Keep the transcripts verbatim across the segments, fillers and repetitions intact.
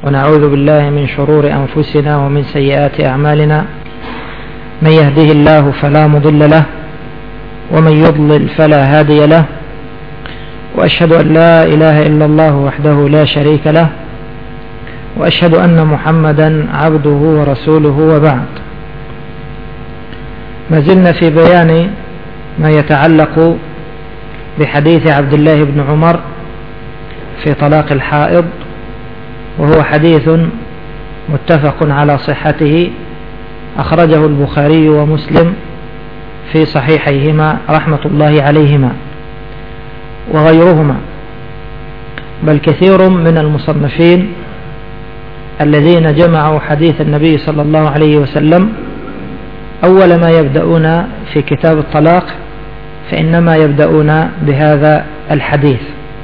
ونعوذ بالله من شرور أنفسنا ومن سيئات أعمالنا، من يهده الله فلا مضل له ومن يضلل فلا هادي له، وأشهد أن لا إله إلا الله وحده لا شريك له، وأشهد أن محمدا عبده ورسوله، وبعد. ما زلنا في بيان ما يتعلق بحديث عبد الله بن عمر في طلاق الحائض، وهو حديث متفق على صحته، أخرجه البخاري ومسلم في صحيحيهما رحمة الله عليهما وغيرهما، بل كثير من المصنفين الذين جمعوا حديث النبي صلى الله عليه وسلم أول ما يبدأون في كتاب الطلاق فإنما يبدأون بهذا الحديث.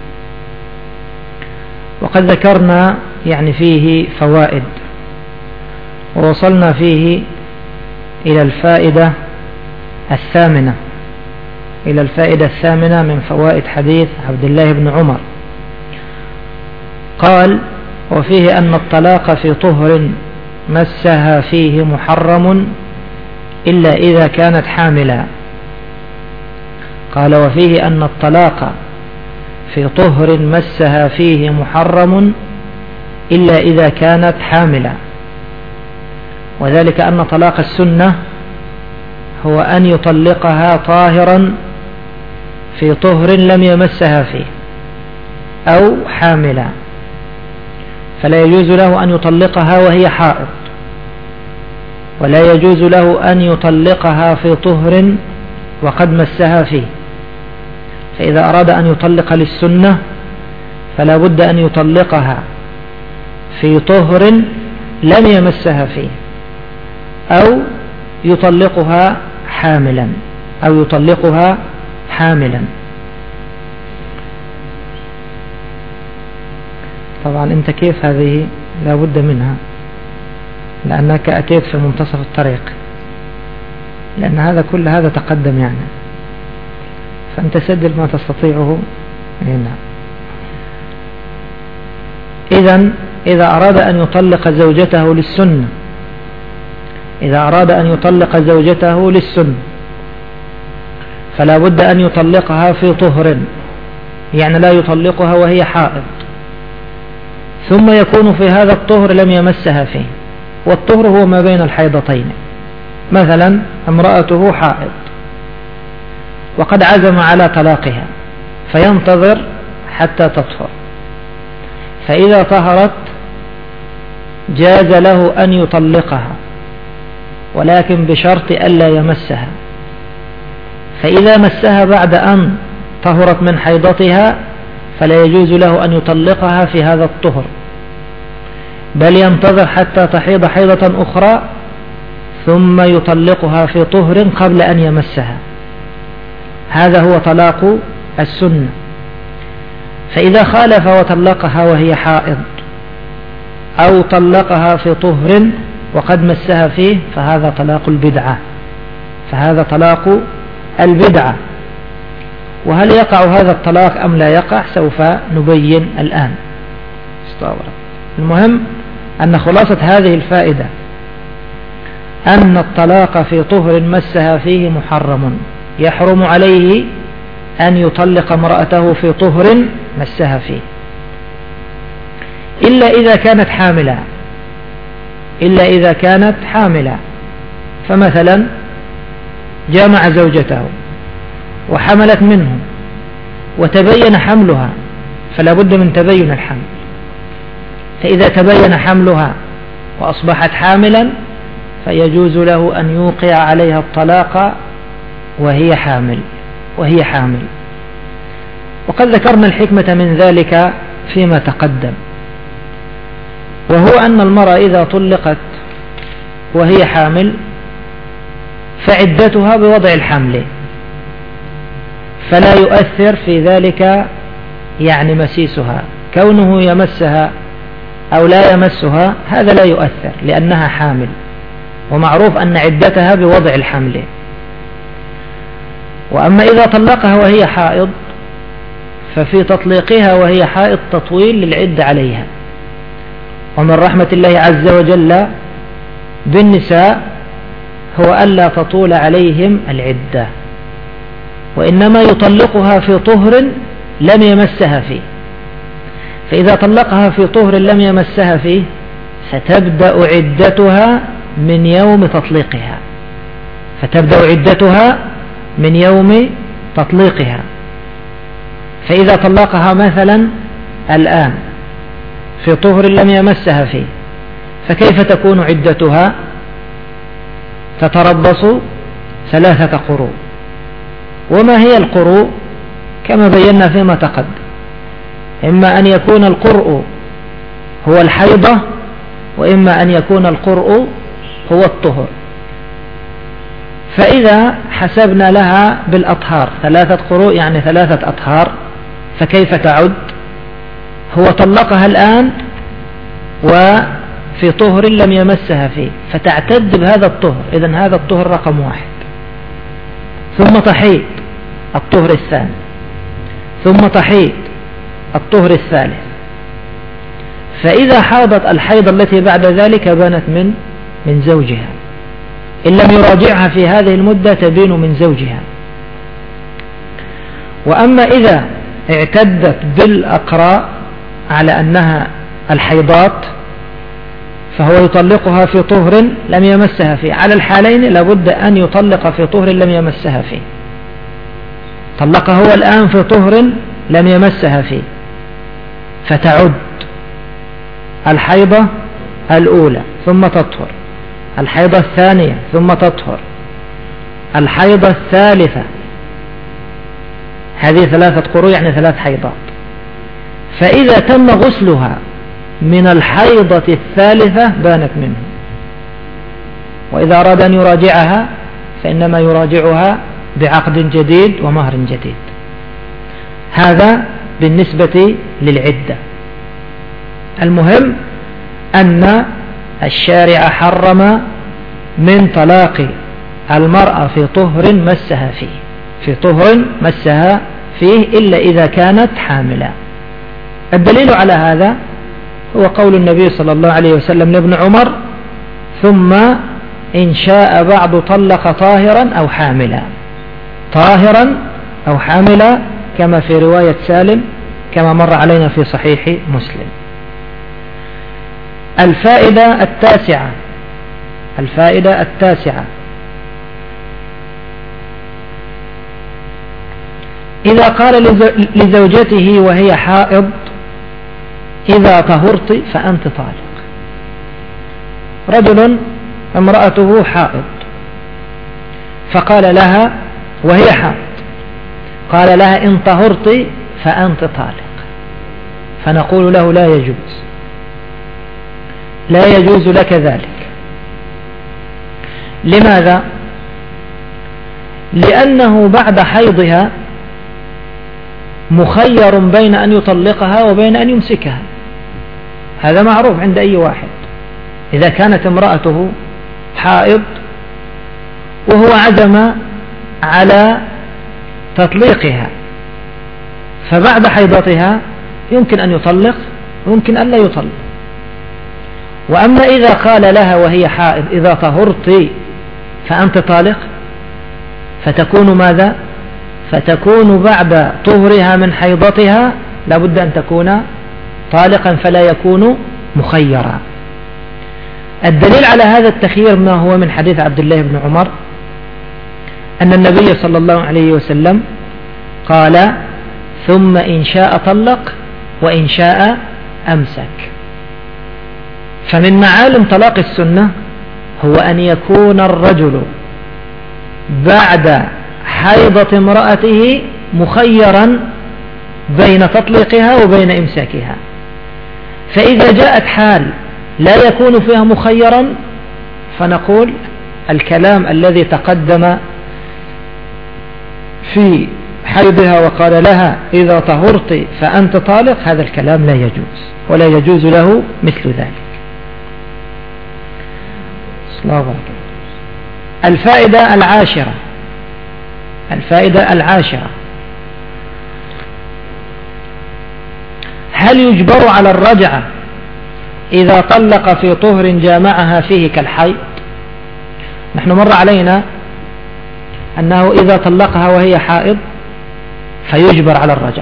وقد ذكرنا يعني فيه فوائد، ووصلنا فيه إلى الفائدة الثامنة إلى الفائدة الثامنة من فوائد حديث عبد الله بن عمر. قال: وفيه أن الطلاق في طهر مسها فيه محرم إلا إذا كانت حاملا. قال: وفيه أن الطلاق في طهر مسها فيه محرم إلا إذا كانت حاملا، وذلك أن طلاق السنة هو أن يطلقها طاهرا في طهر لم يمسها فيه أو حاملا، فلا يجوز له أن يطلقها وهي حائض، ولا يجوز له أن يطلقها في طهر وقد مسها فيه. فإذا أراد أن يطلق للسنة فلا بد أن يطلقها في طهر لم يمسها فيه، أو يطلقها حاملا أو يطلقها حاملا. طبعا أنت كيف هذه لا بد منها، لأنك أتيت في منتصف الطريق، لأن هذا كل هذا تقدم يعني، فأنت سجل ما تستطيعه هنا. إذن إذا أراد أن يطلق زوجته للسنة إذا أراد أن يطلق زوجته للسنة فلا بد أن يطلقها في طهر، يعني لا يطلقها وهي حائض، ثم يكون في هذا الطهر لم يمسها فيه. والطهر هو ما بين الحيضتين. مثلا امرأته حائض وقد عزم على طلاقها فينتظر حتى تطهر، فإذا طهرت جاز له أن يطلقها، ولكن بشرط ألا يمسها. فإذا مسها بعد أن طهرت من حيضتها فلا يجوز له أن يطلقها في هذا الطهر، بل ينتظر حتى تحيض حيضة أخرى ثم يطلقها في طهر قبل أن يمسها. هذا هو طلاق السنة. فإذا خالف وطلقها وهي حائض أو طلقها في طهر وقد مسها فيه فهذا طلاق البدعة فهذا طلاق البدعة. وهل يقع هذا الطلاق أم لا يقع سوف نبين الآن. المهم أن خلاصة هذه الفائدة أن الطلاق في طهر مسها فيه محرم، يحرم عليه أن يطلق امرأته في طهر مسها فيه إلا إذا كانت حاملة إلا إذا كانت حاملة فمثلا جامع زوجته وحملت منه وتبين حملها، فلا بد من تبين الحمل. فإذا تبين حملها وأصبحت حاملا فيجوز له أن يوقع عليها الطلاق وهي حامل وهي حامل وقد ذكرنا الحكمة من ذلك فيما تقدم، وهو أن المرأة إذا طلقت وهي حامل فعدتها بوضع الحمل، فلا يؤثر في ذلك يعني مسيسها، كونه يمسها أو لا يمسها هذا لا يؤثر لأنها حامل، ومعروف أن عدتها بوضع الحمل. وأما إذا طلقها وهي حائض ففي تطليقها وهي حائض تطويل للعدة عليها، ومن رحمة الله عز وجل بالنساء هو ألا تطول عليهم العدة، وإنما يطلقها في طهر لم يمسها فيه. فإذا طلقها في طهر لم يمسها فيه فتبدأ عدتها من يوم تطليقها فتبدأ عدتها من يوم تطليقها. فإذا طلقها مثلا الآن في طهر لم يمسها فيه فكيف تكون عدتها؟ تتربص ثلاثة قروء. وما هي القروء؟ كما بينا فيما تقدم، إما أن يكون القرء هو الحيضة، وإما أن يكون القرء هو الطهر. فإذا حسبنا لها بالأطهار ثلاثة قروء يعني ثلاثة أطهار، فكيف تعد؟ هو طلقها الآن وفي طهر لم يمسها فيه فتعتد بهذا الطهر، إذن هذا الطهر رقم واحد. ثم تحيض الطهر الثاني، ثم تحيض الطهر الثالث. فإذا حاضت الحيض التي بعد ذلك بانت من من زوجها، إن لم يراجعها في هذه المدة تبين من زوجها. وأما إذا اعتدت بالأقراء على أنها الحيضات فهو يطلقها في طهر لم يمسها فيه. على الحالين لابد أن يطلق في طهر لم يمسها فيه. طلقها هو الآن في طهر لم يمسها فيه فتعد الحيضة الأولى ثم تطهر، الحيضة الثانية ثم تطهر، الحيضة الثالثة. هذه ثلاثة قروء يعني ثلاث حيضات. فإذا تم غسلها من الحيضة الثالثة بانت منه، وإذا أراد أن يراجعها فإنما يراجعها بعقد جديد ومهر جديد. هذا بالنسبة للعدة. المهم أن الشارع حرم من طلاق المرأة في طهر مسها فيه في طهر مسها فيه إلا إذا كانت حاملة. الدليل على هذا هو قول النبي صلى الله عليه وسلم لابن عمر: ثم إن شاء بعض طلق طاهرا أو حاملا، طاهرا أو حاملا، كما في رواية سالم كما مر علينا في صحيح مسلم. الفائدة التاسعة الفائدة التاسعة إذا قال لزوجته وهي حائض: إذا طهرت فأنت طالق. رجل امرأته حائض فقال لها وهي حائض، قال لها: إن طهرت فأنت طالق. فنقول له: لا يجوز لا يجوز لك ذلك. لماذا؟ لأنه بعد حيضها مخير بين أن يطلقها وبين أن يمسكها. هذا معروف عند أي واحد. إذا كانت امرأته حائض وهو عزم على تطليقها فبعد حيضتها يمكن أن يطلق ويمكن أن لا يطلق. وأما إذا قال لها وهي حائض: إذا طهرت فأنت طالق، فتكون ماذا؟ فتكون بعد طهرها من حيضتها لابد أن تكون طالقا فلا يكون مخيرا. الدليل على هذا التخيير ما هو من حديث عبد الله بن عمر أن النبي صلى الله عليه وسلم قال: ثم إن شاء طلق وإن شاء أمسك. فمن معالم طلاق السنة هو أن يكون الرجل بعد حيضة امرأته مخيرا بين تطليقها وبين إمساكها. فإذا جاءت حال لا يكون فيها مخيرا فنقول الكلام الذي تقدم في حيضها وقال لها: إذا طهرت فأنت طالق، هذا الكلام لا يجوز ولا يجوز له مثل ذلك. الفائدة العاشرة الفائدة العاشرة هل يجبر على الرجعة إذا طلق في طهر جامعها فيه كالحيض. نحن مر علينا أنه إذا طلقها وهي حائض فيجبر على الرجعة.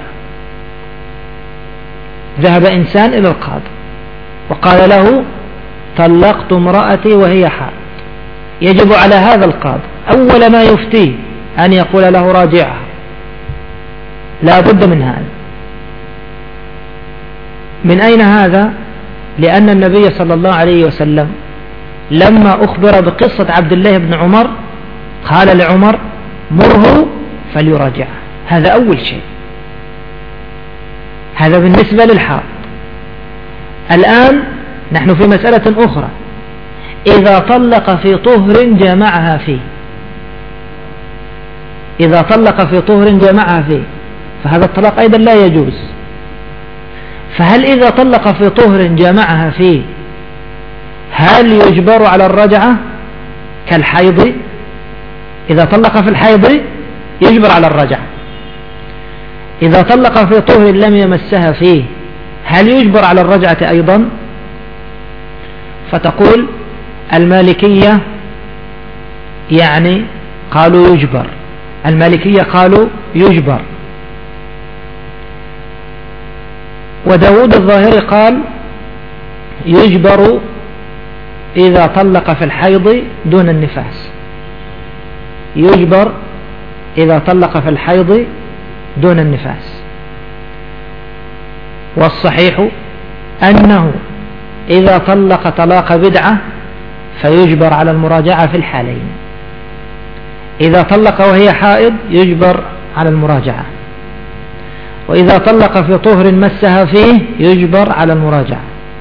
ذهب إنسان إلى القاضي وقال له طلقت امرأتي وهي حائض، يجب على هذا القاضي أول ما يفتيه أن يقول له راجعها، لا بد من هذا. من أين هذا؟ لأن النبي صلى الله عليه وسلم لما أخبر بقصة عبد الله بن عمر قال لعمر مره فليراجعها. هذا أول شيء، هذا بالنسبة للحائض. الآن نحن في مسألة أخرى، إذا طلق في طهر جامعها فيه، إذا طلق في طهر جامعها فيه فهذا الطلاق أيضا لا يجوز. فهل إذا طلق في طهر جامعها فيه هل يجبر على الرجعة كالحيض؟ إذا طلق في الحيض يجبر على الرجعة. إذا طلق في طهر لم يمسها فيه هل يجبر على الرجعة أيضا؟ فتقول المالكية يعني قالوا يجبر، المالكية قالوا يجبر، وداود الظاهري قال يجبر إذا طلق في الحيض دون النفاس، يجبر إذا طلق في الحيض دون النفاس. والصحيح أنه إذا طلق طلاق بدعة فيجبر على المراجعة في الحالين. إذا طلق وهي حائض يجبر على المراجعة، وإذا طلق في طهر مسها فيه يجبر على المراجعة،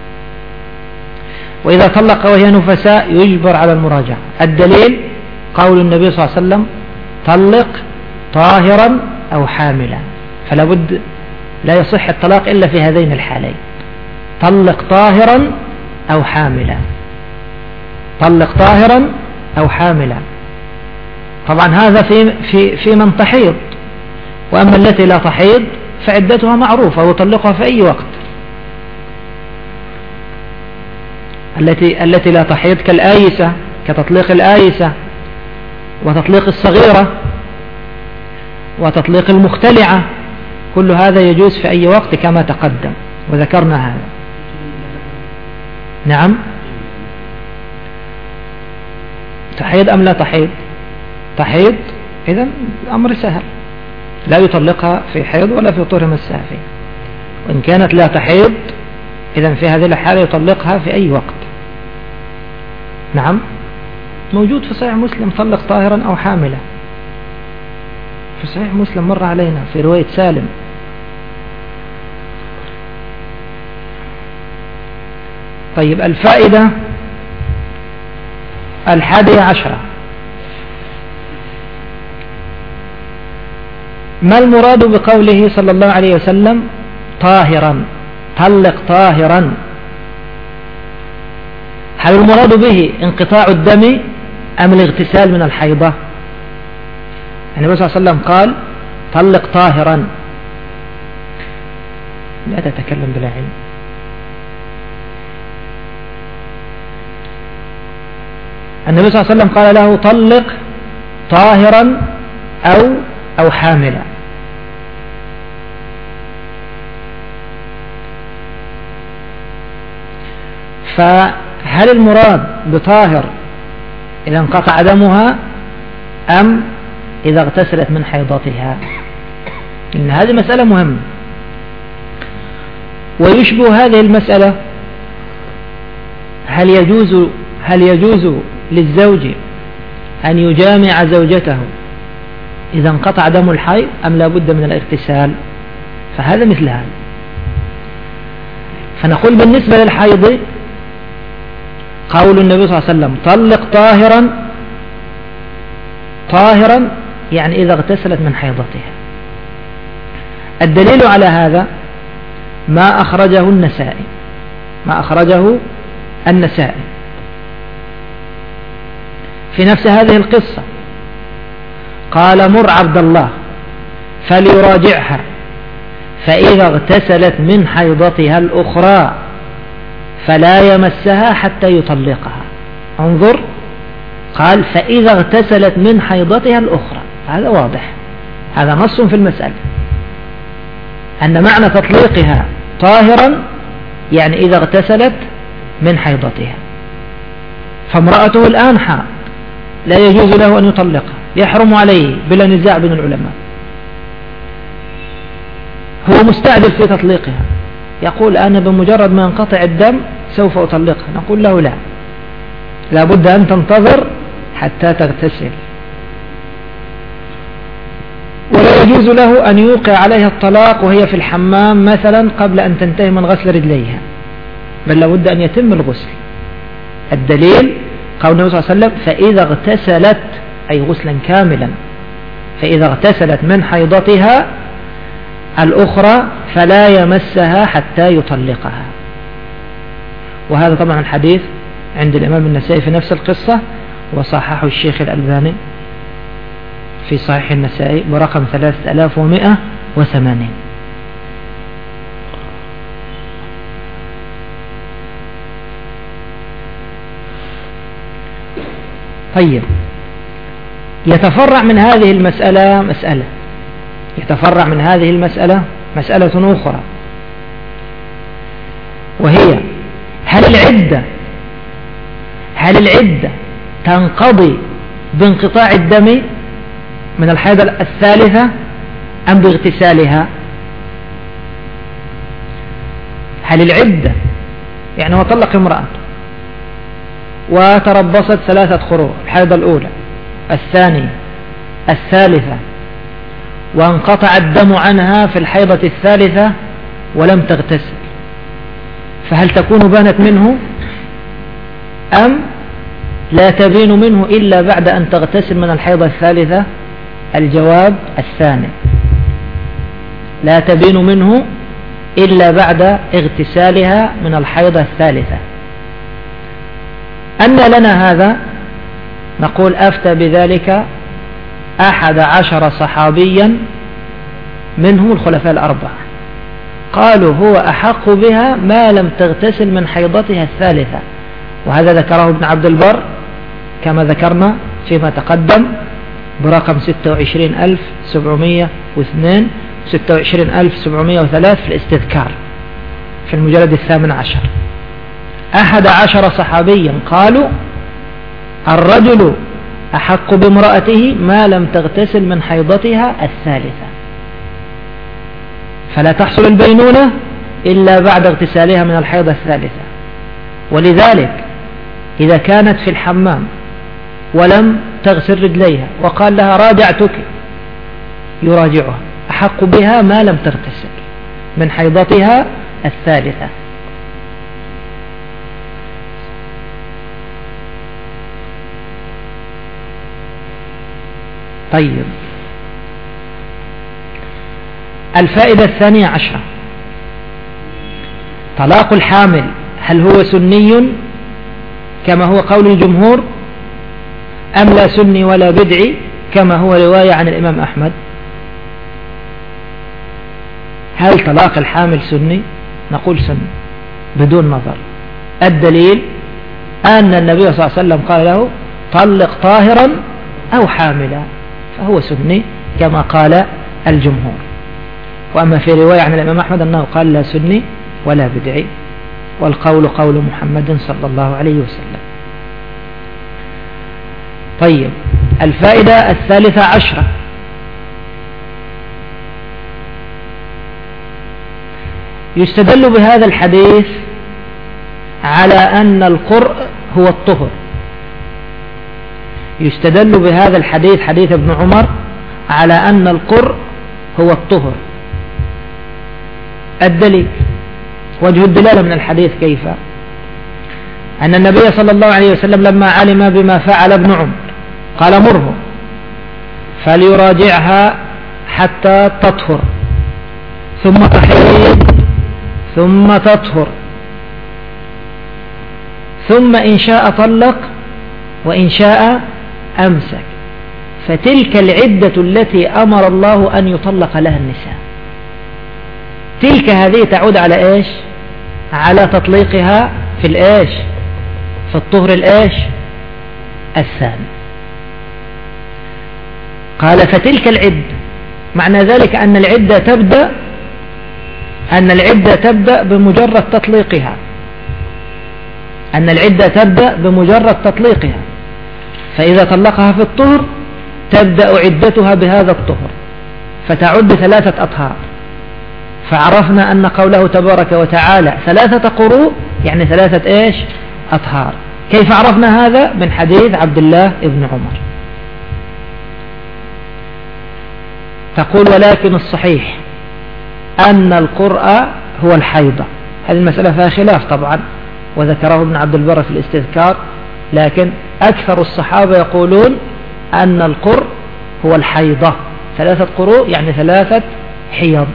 وإذا طلق وهي نفساء يجبر على المراجعة. الدليل قول النبي صلى الله عليه وسلم طلق طاهرا أو حاملا، فلا بد لا يصح الطلاق إلا في هذين الحالين، طلق طاهرا أو حاملا، طلق طاهرا أو حاملا. طبعا هذا في, في, في من تحيض، وأما التي لا تحيض فعدتها معروفة وطلقها في أي وقت. التي, التي لا تحيض كالآيسة، كتطليق الآيسة وتطليق الصغيرة وتطليق المختلعة، كل هذا يجوز في أي وقت كما تقدم وذكرنا هذا. نعم، تحيض أم لا تحيض؟ تحيض، إذن الأمر سهل، لا يطلقها في حيض ولا في طهر مسها فيه. وإن كانت لا تحيض إذن في هذه الحالة يطلقها في أي وقت. نعم، موجود في صحيح مسلم طلق طاهرا أو حاملا، في صحيح مسلم مر علينا في رواية سالم. طيب، الفائدة الحادية عشرة، ما المراد بقوله صلى الله عليه وسلم طاهرا، طلق طاهرا؟ هل المراد به انقطاع الدم أم الاغتسال من الحيضة؟ النبي صلى الله عليه وسلم قال طلق طاهرا. لا تتكلم بلا علم. النبي صلى الله عليه وسلم قال له طلق طاهرا أو أو حاملا. فهل المراد بطاهر إذا انقطع دمها أم إذا اغتسلت من حيضتها؟ إن هذه مسألة مهمة، ويشبه هذه المسألة هل يجوز هل يجوز للزوج أن يجامع زوجته إذا انقطع دم الحيض أم لا بد من الاغتسال؟ فهذا مثل هذا. فنقول بالنسبة للحيض قول النبي صلى الله عليه وسلم طلق طاهرا، طاهرا يعني إذا اغتسلت من حيضتها. الدليل على هذا ما أخرجه النسائي، ما أخرجه النسائي في نفس هذه القصة، قال مر عبد الله فليراجعها، فإذا اغتسلت من حيضتها الأخرى فلا يمسها حتى يطلقها. انظر، قال فإذا اغتسلت من حيضتها الأخرى. هذا واضح، هذا نص في المسألة أن معنى تطليقها طاهرا يعني إذا اغتسلت من حيضتها. فامرأته الآن حائض، لا يجوز له أن يطلقها، يحرم عليه بلا نزاع بين العلماء. هو مستعجل في تطليقها، يقول أنا بمجرد ما ينقطع الدم سوف أطلقها. نقول له لا، لابد أن تنتظر حتى تغتسل، ولا يجوز له أن يوقع عليها الطلاق وهي في الحمام مثلا قبل أن تنتهي من غسل رجليها، بل لابد أن يتم الغسل. الدليل قول النبي صلى الله عليه وسلم فإذا اغتسلت، أي غسلا كاملا، فإذا اغتسلت من حيضتها الأخرى فلا يمسها حتى يطلقها. وهذا طبعا الحديث عند الإمام النسائي في نفس القصة، وصححه الشيخ الألباني في صحيح النسائي برقم ثلاثة آلاف ومئة وثمانين. طيب، يتفرع من هذه المسألة مسألة يتفرع من هذه المسألة مسألة أخرى، وهي هل العدة هل العدة تنقضي بانقطاع الدم من الحيضة الثالثة أم باغتسالها؟ هل العدة يعني هو طلق امرأته وتربصت ثلاثة قروء، الحيضة الأولى، الثانية، الثالثة، وانقطع الدم عنها في الحيضة الثالثة ولم تغتسل، فهل تكون بانت منه أم لا تبين منه إلا بعد أن تغتسل من الحيضة الثالثة؟ الجواب الثاني، لا تبين منه إلا بعد اغتسالها من الحيضة الثالثة. أن لنا هذا؟ نقول أفتى بذلك أحد عشر صحابيا منهم الخلفاء الأربعة، قالوا هو أحق بها ما لم تغتسل من حيضتها الثالثة. وهذا ذكره ابن عبد البر كما ذكرنا فيما تقدم برقم ستة وعشرين ألف سبعمائة واثنين ستة وعشرين ألف سبعمائة وثلاثة في الاستذكار في المجلد الثامن عشر. أحد عشر صحابيا قالوا الرجل أحق بامرأته ما لم تغتسل من حيضتها الثالثة، فلا تحصل البينونة إلا بعد اغتسالها من الحيضة الثالثة. ولذلك إذا كانت في الحمام ولم تغسل رجليها وقال لها راجعتك، يراجعها، أحق بها ما لم تغتسل من حيضتها الثالثة. طيب، الفائدة الثانية عشرة، طلاق الحامل هل هو سني كما هو قول الجمهور أم لا سني ولا بدعي كما هو رواية عن الإمام أحمد؟ هل طلاق الحامل سني؟ نقول سني بدون نظر. الدليل أن النبي صلى الله عليه وسلم قال له طلق طاهرا أو حاملا، فهو سني كما قال الجمهور. وأما في رواية عن الإمام أحمد أنه قال لا سني ولا بدعي، والقول قول محمد صلى الله عليه وسلم. طيب، الفائدة الثالثة عشرة، يستدل بهذا الحديث على أن القرء هو الطهر. يستدل بهذا الحديث، حديث ابن عمر، على أن القرء هو الطهر. الدليل وجه الدلالة من الحديث كيف؟ أن النبي صلى الله عليه وسلم لما علم بما فعل ابن عمر قال مره فليراجعها حتى تطهر ثم تحيض ثم تطهر ثم إن شاء طلق وإن شاء أمسك، فتلك العدة التي أمر الله أن يطلق لها النساء. تلك هذه تعود على إيش؟ على تطليقها في الإيش في الطهر الإيش الثاني. قال فتلك العدة، معنى ذلك أن العدة تبدأ أن العدة تبدأ بمجرد تطليقها أن العدة تبدأ بمجرد تطليقها فإذا طلقها في الطهر تبدأ عدتها بهذا الطهر فتعد ثلاثة أطهار. فعرفنا أن قوله تبارك وتعالى ثلاثة قروء يعني ثلاثة إيش أطهار. كيف عرفنا هذا؟ من حديث عبد الله بن عمر. تقول ولكن الصحيح أن القرء هو الحيضة. هذه المسألة فيها خلاف طبعا، وذكره ابن عبد البر في الاستذكار، لكن أكثر الصحابة يقولون أن القرء هو الحيضة، ثلاثة قروء يعني ثلاثة حيض.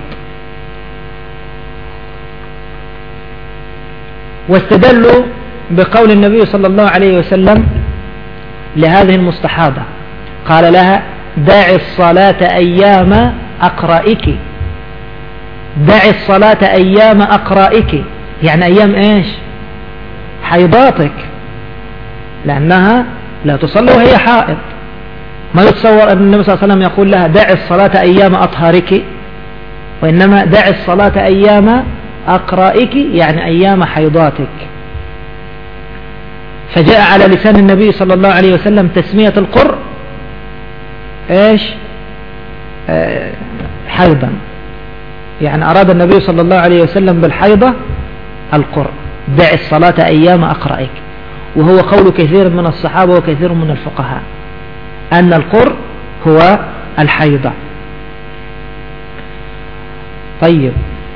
واستدلوا بقول النبي صلى الله عليه وسلم لهذه المستحاضة، قال لها دعي الصلاة أيام أقرائك، دعي الصلاة أيام أقرائك يعني أيام إيش حيضاتك، لأنها لا تصلي وهي حائض. ما يتصور أن النبي صلى الله عليه وسلم يقول لها دعي الصلاة أيام أطهارك، وإنما دعي الصلاة أيام أقرائك يعني أيام حيضاتك. فجاء على لسان النبي صلى الله عليه وسلم تسمية القر إيش آه حيضا، يعني أراد النبي صلى الله عليه وسلم بالحيضة القر، دع الصلاة أيام أقرائك. وهو قول كثير من الصحابة وكثير من الفقهاء أن القر هو الحيضة. طيب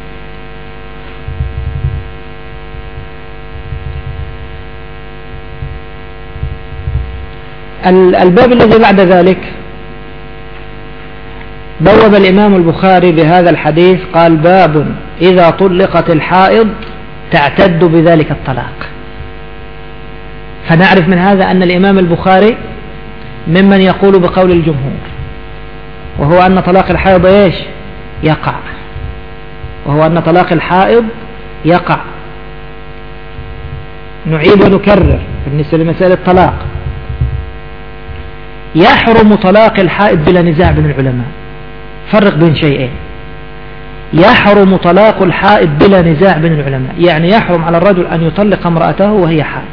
الباب الذي بعد ذلك بوب الإمام البخاري بهذا الحديث، قال باب إذا طلقت الحائض تعتد بذلك الطلاق. فنعرف من هذا أن الإمام البخاري ممن يقول بقول الجمهور، وهو أن طلاق الحائض إيش يقع وهو أن طلاق الحائض يقع. نعيد ونكرر بالنسبة لمسألة الطلاق، يحرم طلاق الحائض بلا نزاع بين العلماء. فرق بين شيئين، يحرم طلاق الحائض بلا نزاع بين العلماء، يعني يحرم على الرجل أن يطلق امرأته وهي حائض،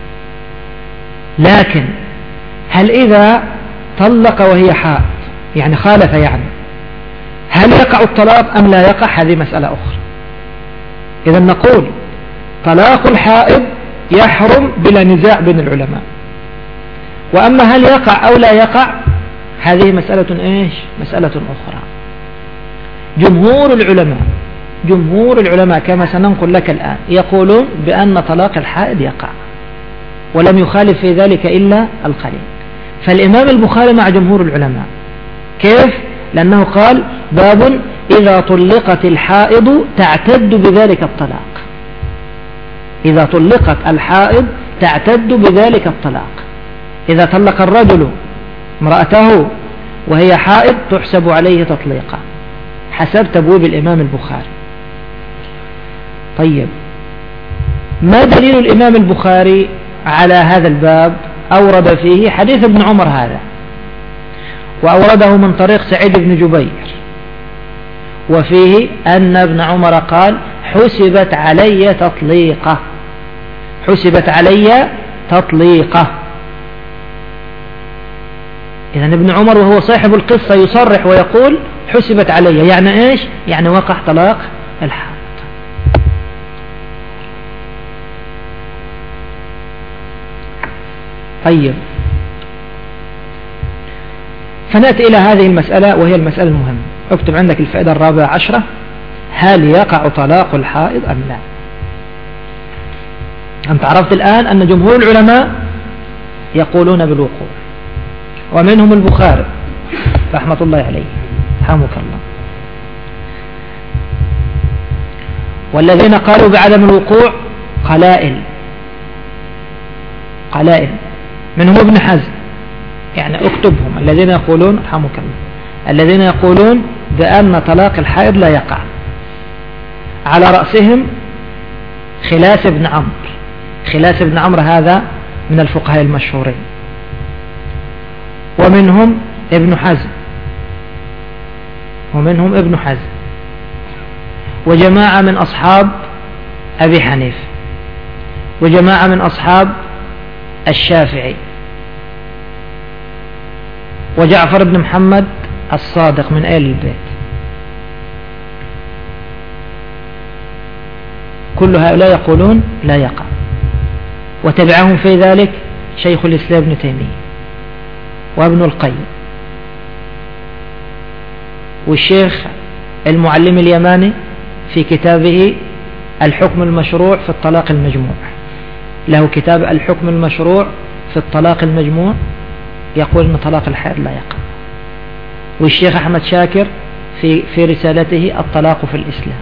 لكن هل إذا طلق وهي حائض يعني خالف، يعني هل يقع الطلاق أم لا يقع؟ هذه مسألة أخرى. إذا نقول طلاق الحائض يحرم بلا نزاع بين العلماء، وأما هل يقع أو لا يقع هذه مسألة إيش مسألة أخرى. جمهور العلماء جمهور العلماء كما سننقل لك الآن يقولون بأن طلاق الحائض يقع، ولم يخالف في ذلك إلا القليل. فالإمام البخاري مع جمهور العلماء. كيف؟ لأنه قال باب إذا طلقت الحائض تعتد بذلك الطلاق، إذا طلقت الحائض تعتد بذلك الطلاق. إذا طلق الرجل امرأته وهي حائض تحسب عليه تطليقا حسب تبويب الإمام البخاري. طيب ما دليل الإمام البخاري على هذا الباب؟ أورد فيه حديث ابن عمر هذا، وأورده من طريق سعيد بن جبير، وفيه أن ابن عمر قال حسبت علي تطليقة، حسبت علي تطليقة. إذن ابن عمر وهو صاحب القصة يصرح ويقول حسبت علي، يعني إيش؟ يعني وقع طلاق الحائض. طيب فنأتي إلى هذه المسألة وهي المسألة المهمة. اكتب عندك الفائدة الرابعة عشرة، هل يقع طلاق الحائض أم لا؟ أنت عرفت الآن أن جمهور العلماء يقولون بالوقوع، ومنهم البخاري رحمة الله عليه رحمك الله، والذين قالوا بعدم الوقوع قلائل قلائل منهم ابن حزم، يعني اكتبهم الذين يقولون رحمك الله الذين يقولون بأن طلاق الحائض لا يقع. على رأسهم خلاس بن عمرو خلاس بن عمرو هذا من الفقهاء المشهورين. ومنهم ابن حزم ومنهم ابن حزم وجماعة من أصحاب أبي حنيفة وجماعة من أصحاب الشافعي وجعفر بن محمد الصادق من آل البيت. كل هؤلاء يقولون لا يقع، وتبعهم في ذلك شيخ الإسلام ابن تيمية وابن القيم والشيخ المعلم اليماني في كتابه الحكم المشروع في الطلاق المجموع. له كتاب الحكم المشروع في الطلاق المجموع يقول أن طلاق الحائض لا يقع. والشيخ أحمد شاكر في في رسالته الطلاق في الإسلام.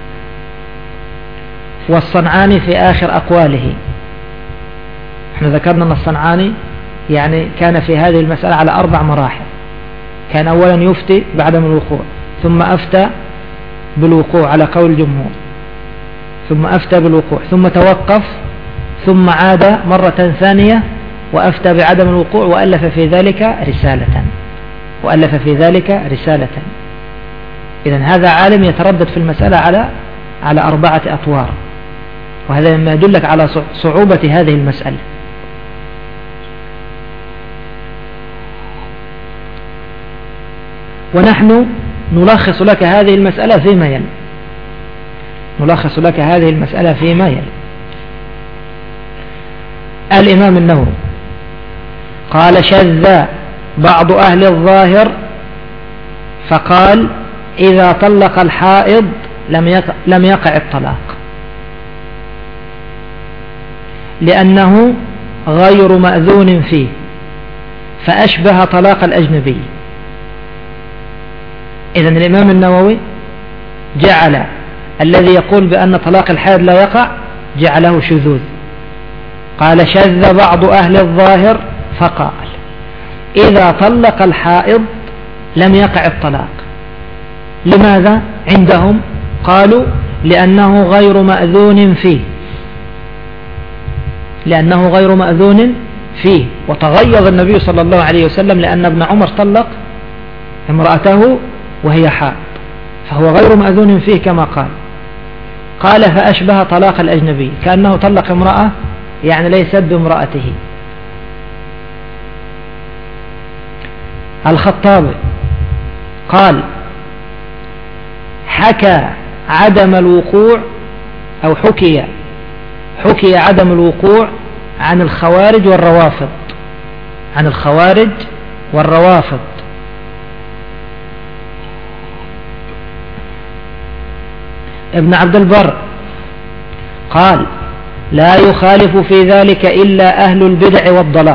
والصنعاني في آخر أقواله، احنا ذكرنا أن الصنعاني يعني كان في هذه المسألة على أربع مراحل. كان أولا يفتي بعدم الوقوع، ثم أفتى بالوقوع على قول الجمهور، ثم أفتى بالوقوع، ثم توقف، ثم عاد مرة ثانية وأفتى بعدم الوقوع، وألف في ذلك رسالة وألف في ذلك رسالة. إذن هذا عالم يتردد في المسألة على على أربعة أطوار، وهذا مما يدلك على صعوبة هذه المسألة. ونحن نلخص لك هذه المسألة فيما يلي نلخص لك هذه المسألة فيما يلي الإمام النووي قال: شذ بعض أهل الظاهر فقال: إذا طلق الحائض لم يقع, لم يقع الطلاق، لأنه غير مأذون فيه، فأشبه طلاق الأجنبي. إذن الإمام النووي جعل الذي يقول بأن طلاق الحائض لا يقع جعله شذوذ. قال: شذ بعض أهل الظاهر فقال: إذا طلق الحائض لم يقع الطلاق. لماذا عندهم؟ قالوا: لأنه غير مأذون فيه لأنه غير مأذون فيه وتغيظ النبي صلى الله عليه وسلم لأن ابن عمر طلق امرأته وهي حائض، فهو غير مأذون فيه كما قال. قال: فأشبه طلاق الأجنبي، كأنه طلق امرأة يعني ليست بامرأته. الخطابي قال: حكى عدم الوقوع أو حكي حكي عدم الوقوع عن الخوارج والروافض عن الخوارج والروافض ابن عبد البر قال: لا يخالف في ذلك إلا أهل البدع والضلال.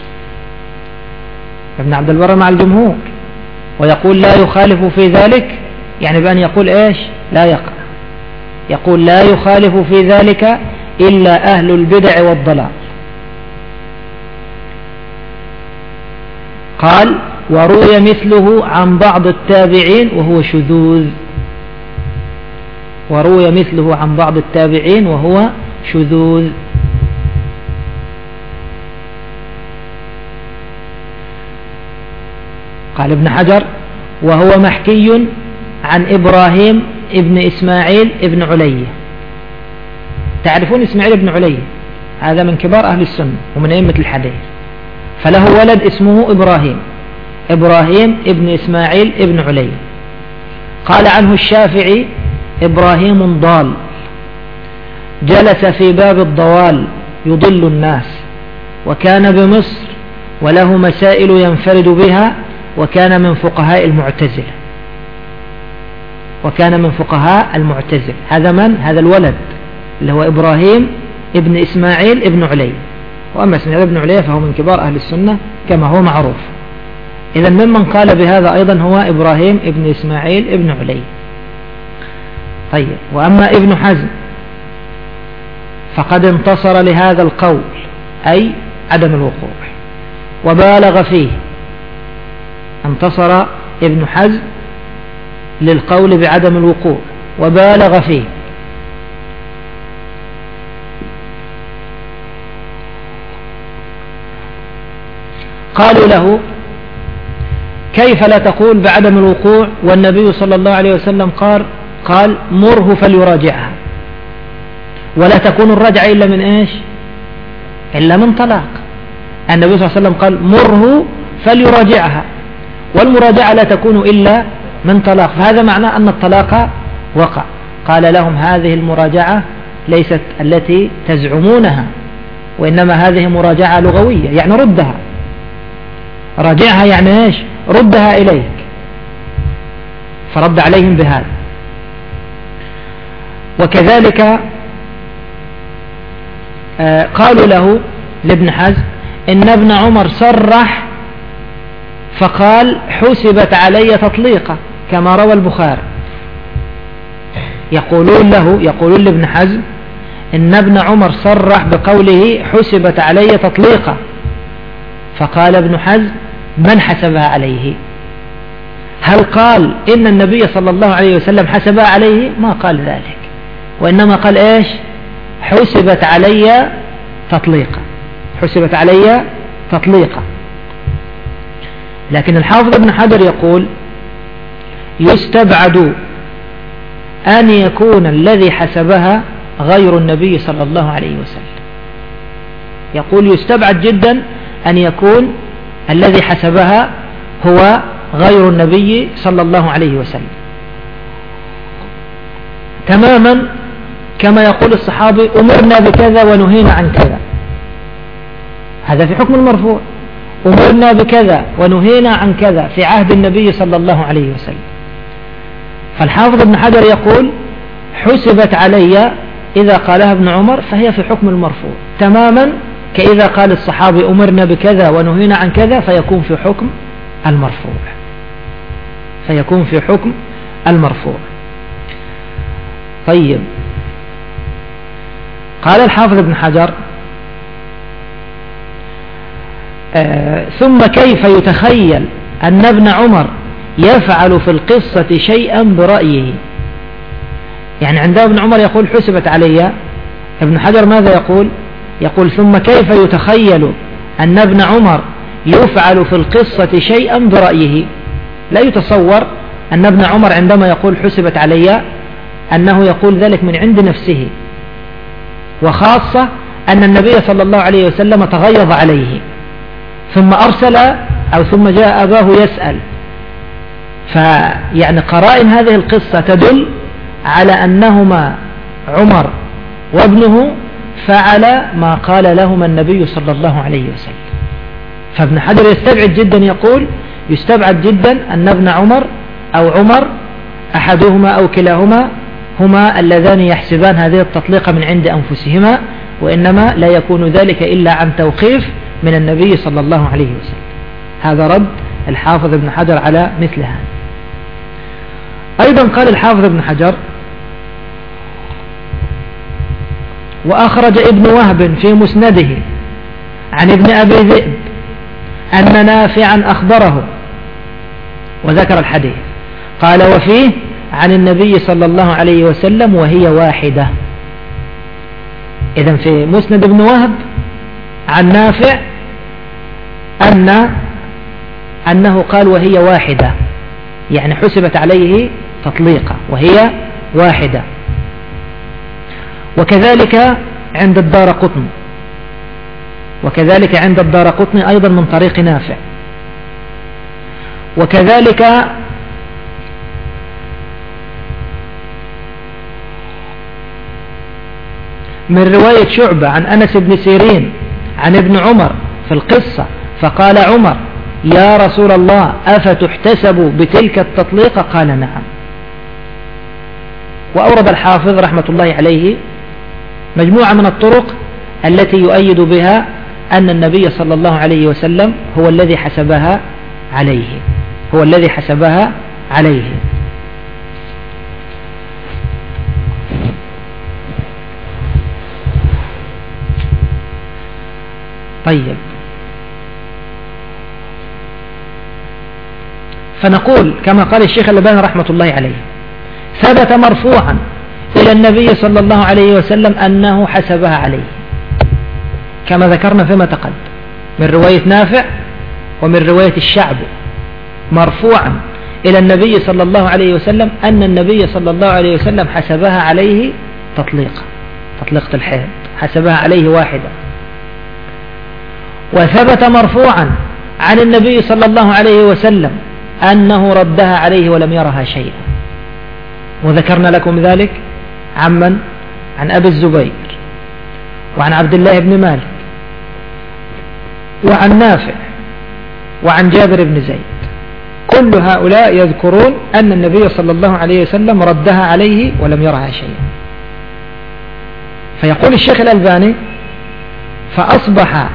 ابن عبد البر مع الجمهور ويقول لا يخالف في ذلك، يعني بأن يقول إيش؟ لا يقع. يقول لا يخالف في ذلك إلا أهل البدع والضلال. قال: وروي مثله عن بعض التابعين وهو شذوذ وروي مثله عن بعض التابعين وهو شذوذ. قال ابن حجر: وهو محكي عن إبراهيم ابن إسماعيل ابن علية. تعرفون إسماعيل ابن علية؟ هذا من كبار أهل السنة ومن أئمة الحديث، فله ولد اسمه إبراهيم إبراهيم ابن إسماعيل ابن علية. قال عنه الشافعي: إبراهيم ضال، جلس في باب الضوال يضل الناس، وكان بمصر وله مسائل ينفرد بها، وكان من فقهاء المعتزلة وكان من فقهاء المعتزلة. هذا من؟ هذا الولد اللي هو إبراهيم ابن إسماعيل ابن علي. وأما إسماعيل ابن علي فهو من كبار أهل السنة كما هو معروف. إذن ممن قال بهذا أيضا هو إبراهيم ابن إسماعيل ابن علي. طيب، وأما ابن حزم فقد انتصر لهذا القول، أي عدم الوقوع، وبالغ فيه. انتصر ابن حزم للقول بعدم الوقوع وبالغ فيه. قالوا له كيف لا تقول بعدم الوقوع والنبي صلى الله عليه وسلم قال قال مره فليراجعها، ولا تكون الرجعة إلا من إيش؟ إلا من طلاق. النبي صلى الله عليه وسلم قال مره فليراجعها، والمراجعة لا تكون إلا من طلاق، فهذا معناه أن الطلاق وقع. قال لهم هذه المراجعة ليست التي تزعمونها، وإنما هذه مراجعة لغوية، يعني ردها، راجعها يعني إيش؟ ردها إليك. فرد عليهم بهذا. وكذلك آه قالوا له لابن حزم إن ابن عمر صرح فقال حسبت علي تطليقة كما روى البخاري. يقولون له يقولون لابن حزم إن ابن عمر صرح بقوله حسبت علي تطليقة، فقال ابن حزم من حسبها عليه؟ هل قال إن النبي صلى الله عليه وسلم حسبها عليه؟ ما قال ذلك، وإنما قال إيش؟ حسبت علي تطليقة، حسبت علي تطليقة. لكن الحافظ ابن حجر يقول يستبعد أن يكون الذي حسبها غير النبي صلى الله عليه وسلم. يقول يستبعد جدا أن يكون الذي حسبها هو غير النبي صلى الله عليه وسلم، تماما كما يقول الصحابي أمرنا بكذا ونهينا عن كذا، هذا في حكم المرفوع. أمرنا بكذا ونهينا عن كذا في عهد النبي صلى الله عليه وسلم. فالحافظ ابن حجر يقول حسبت علي إذا قالها ابن عمر فهي في حكم المرفوع، تماما كإذا قال الصحابي أمرنا بكذا ونهينا عن كذا فيكون في حكم المرفوع، فيكون في حكم المرفوع. طيب، قال الحافظ ابن حجر آه ثم كيف يتخيل أن ابن عمر يفعل في القصة شيئا برأيه؟ يعني عند ابن عمر يقول حسبت علي، ابن حجر ماذا يقول؟ يقول ثم كيف يتخيل أن ابن عمر يفعل في القصة شيئا برأيه؟ لا يتصور أن ابن عمر عندما يقول حسبت علي أنه يقول ذلك من عند نفسه، وخاصة أن النبي صلى الله عليه وسلم تغيظ عليه ثم أرسل أو ثم جاء أباه يسأل. فيعني قرائن هذه القصة تدل على أنهما عمر وابنه فعل ما قال لهما النبي صلى الله عليه وسلم. فابن حجر يستبعد جدا، يقول يستبعد جدا أن ابن عمر أو عمر أحدهما أو كلاهما هما اللذان يحسبان هذه التطليقة من عند أنفسهما، وإنما لا يكون ذلك إلا عن توقيف من النبي صلى الله عليه وسلم. هذا رد الحافظ ابن حجر على مثل هذا. أيضا قال الحافظ ابن حجر وأخرج ابن وهب في مسنده عن ابن أبي ذئب أن نافعا أخبره وذكر الحديث، قال وفيه عن النبي صلى الله عليه وسلم وهي واحدة. إذن في مسند ابن وهب عن نافع أن أنه قال وهي واحدة، يعني حسبت عليه تطليقة وهي واحدة. وكذلك عند الدارقطني، وكذلك عند الدارقطني أيضا من طريق نافع. وكذلك من رواية شعبة عن أنس بن سيرين عن ابن عمر في القصة، فقال عمر يا رسول الله أفتحتسب بتلك التطليقة؟ قال نعم. وأورد الحافظ رحمة الله عليه مجموعة من الطرق التي يؤيد بها أن النبي صلى الله عليه وسلم هو الذي حسبها عليه، هو الذي حسبها عليه. طيب، فنقول كما قال الشيخ الألباني رحمة الله عليه ثبت مرفوعا إلى النبي صلى الله عليه وسلم أنه حسبها عليه كما ذكرنا فيما تقدم من رواية نافع ومن رواية الشعبي مرفوعا إلى النبي صلى الله عليه وسلم أن النبي صلى الله عليه وسلم حسبها عليه تطليقة، تطليقة الحيض حسبها عليه واحدة. وثبت مرفوعا عن النبي صلى الله عليه وسلم أنه ردها عليه ولم يرها شيئا، وذكرنا لكم ذلك عمن عن أبي الزبير وعن عبد الله بن مالك وعن نافع وعن جابر بن زيد، كل هؤلاء يذكرون أن النبي صلى الله عليه وسلم ردها عليه ولم يرها شيئا. فيقول الشيخ الألباني: فأصبح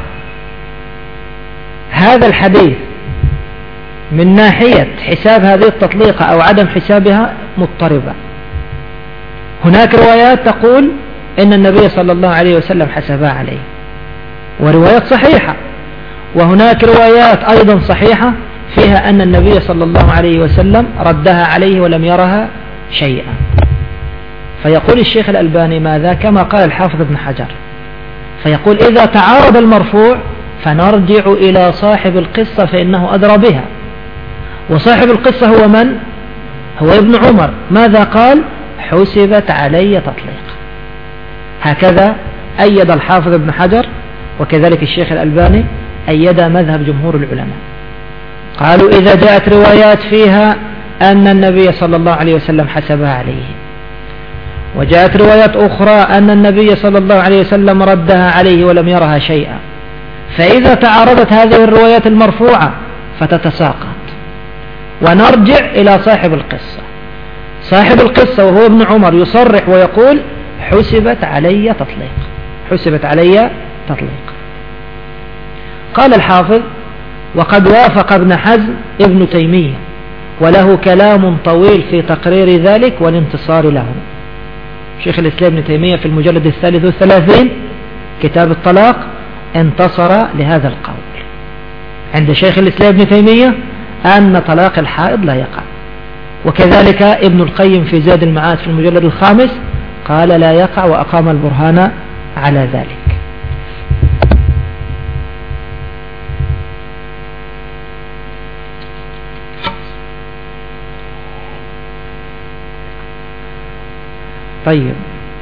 هذا الحديث من ناحية حساب هذه التطليقة أو عدم حسابها مضطربة. هناك روايات تقول إن النبي صلى الله عليه وسلم حسبها عليه، وروايات صحيحة، وهناك روايات أيضا صحيحة فيها أن النبي صلى الله عليه وسلم ردها عليه ولم يرها شيئا. فيقول الشيخ الألباني ماذا؟ كما قال الحافظ ابن حجر، فيقول: إذا تعارض المرفوع فنرجع إلى صاحب القصة فإنه أدرى بها. وصاحب القصة هو من؟ هو ابن عمر. ماذا قال؟ حسبت علي تطليق. هكذا أيد الحافظ ابن حجر، وكذلك الشيخ الألباني أيد مذهب جمهور العلماء. قالوا: إذا جاءت روايات فيها أن النبي صلى الله عليه وسلم حسبها عليه، وجاءت روايات أخرى أن النبي صلى الله عليه وسلم ردها عليه ولم يرها شيئا، فإذا تعارضت هذه الروايات المرفوعة فتتساقط، ونرجع إلى صاحب القصة. صاحب القصة وهو ابن عمر يصرح ويقول: حسبت علي تطليق، حسبت علي تطليق. قال الحافظ: وقد وافق ابن حزم ابن تيمية، وله كلام طويل في تقرير ذلك والانتصار له. شيخ الإسلام ابن تيمية في المجلد الثالث والثلاثين كتاب الطلاق انتصر لهذا القول عند شيخ الإسلام ابن تيمية أن طلاق الحائض لا يقع. وكذلك ابن القيم في زاد المعاد في المجلد الخامس قال لا يقع، وأقام البرهان على ذلك. طيب،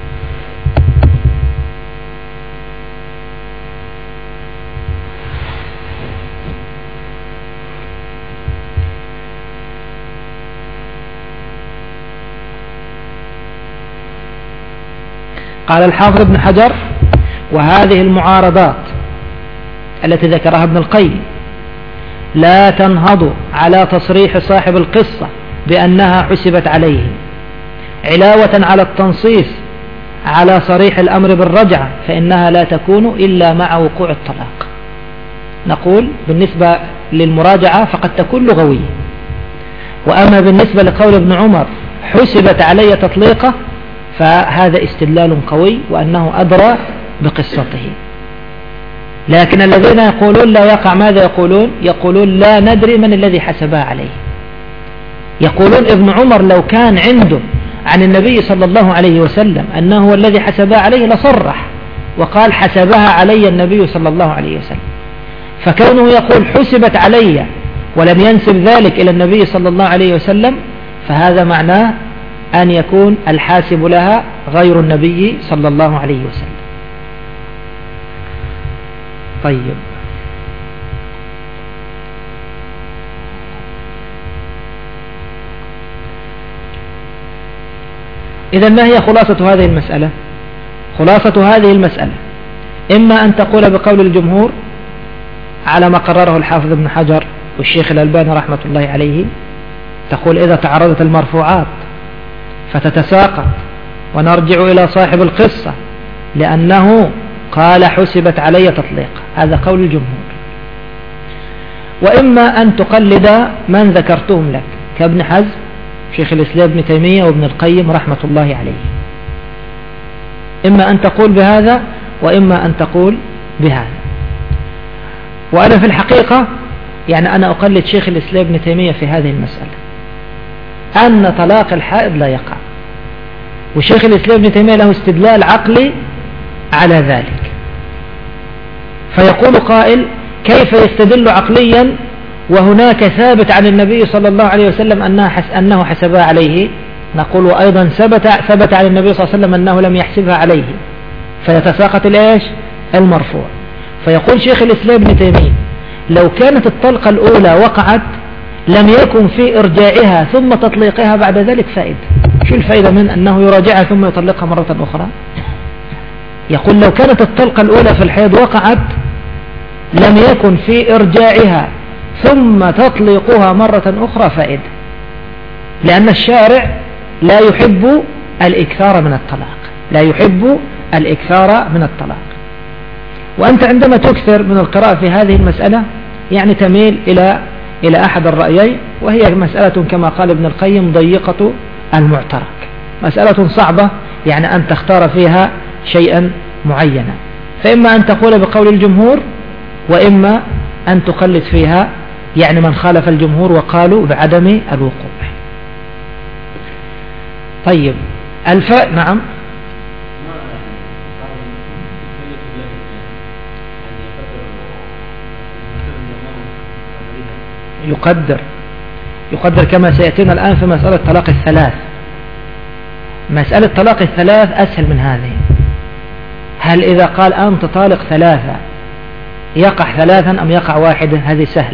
قال الحافظ ابن حجر: وهذه المعارضات التي ذكرها ابن القيم لا تنهض على تصريح صاحب القصة بأنها حسبت عليه، علاوة على التنصيص على صريح الأمر بالرجعة، فإنها لا تكون إلا مع وقوع الطلاق. نقول بالنسبة للمراجعة فقد تكون لغوية، وأما بالنسبة لقول ابن عمر حسبت علي تطليقة فهذا استدلال قوي وأنه أدرى بقصته. لكن الذين يقولون لا يقع ماذا يقولون؟ يقولون لا ندري من الذي حسبها عليه. يقولون ابن عمر لو كان عنده عن النبي صلى الله عليه وسلم أنه هو الذي حسبها عليه لصرح وقال حسبها علي النبي صلى الله عليه وسلم. فكونه يقول حسبت علي ولم ينسب ذلك إلى النبي صلى الله عليه وسلم فهذا معناه أن يكون الحاسب لها غير النبي صلى الله عليه وسلم. طيب، إذا ما هي خلاصة هذه المسألة؟ خلاصة هذه المسألة إما أن تقول بقول الجمهور على ما قرره الحافظ ابن حجر والشيخ الألباني رحمة الله عليه، تقول إذا تعرضت المرفوعات فتتساقط ونرجع إلى صاحب القصة لأنه قال حسبت علي تطليق، هذا قول الجمهور. وإما أن تقلد من ذكرتهم لك كابن حزم شيخ الإسلام ابن تيمية وابن القيم رحمة الله عليه، إما أن تقول بهذا وإما أن تقول بهذا. وأنا في الحقيقة يعني أنا أقلد شيخ الإسلام ابن تيمية في هذه المسألة أن طلاق الحائض لا يقع، وشيخ الإسلام ابن تيمية له استدلال عقلي على ذلك. فيقول قائل كيف يستدل عقليا وهناك ثابت عن النبي صلى الله عليه وسلم أنه حسبها عليه، نقول وأيضا ثبت ثبت عن النبي صلى الله عليه وسلم أنه لم يحسبها عليه، فيتساقط الإيش؟ المرفوع. فيقول شيخ الإسلام ابن تيمية لو كانت الطلقة الأولى وقعت لم يكن في إرجاعها ثم تطليقها بعد ذلك فائدة. شو الفائدة من أنه يراجعها ثم يطلقها مرة أخرى؟ يقول لو كانت الطلقة الأولى في الحيض وقعت لم يكن في إرجاعها ثم تطلقها مرة أخرى فائدة، لأن الشارع لا يحب الإكثار من الطلاق، لا يحب الإكثار من الطلاق. وأنت عندما تكثر من القراءة في هذه المسألة يعني تميل إلى إلى أحد الرأيين، وهي مسألة كما قال ابن القيم ضيقة المعترك، مسألة صعبة يعني أن تختار فيها شيئا معينا، فإما أن تقول بقول الجمهور وإما أن تقلد فيها يعني من خالف الجمهور وقالوا بعدم الوقوع. طيب الفاء نعم يقدر يقدر كما سيأتينا الآن في مسألة طلاق الثلاث. مسألة طلاق الثلاث أسهل من هذه. هل إذا قال أنت طالق ثلاثة يقع ثلاثا أم يقع واحدا؟ هذه سهل،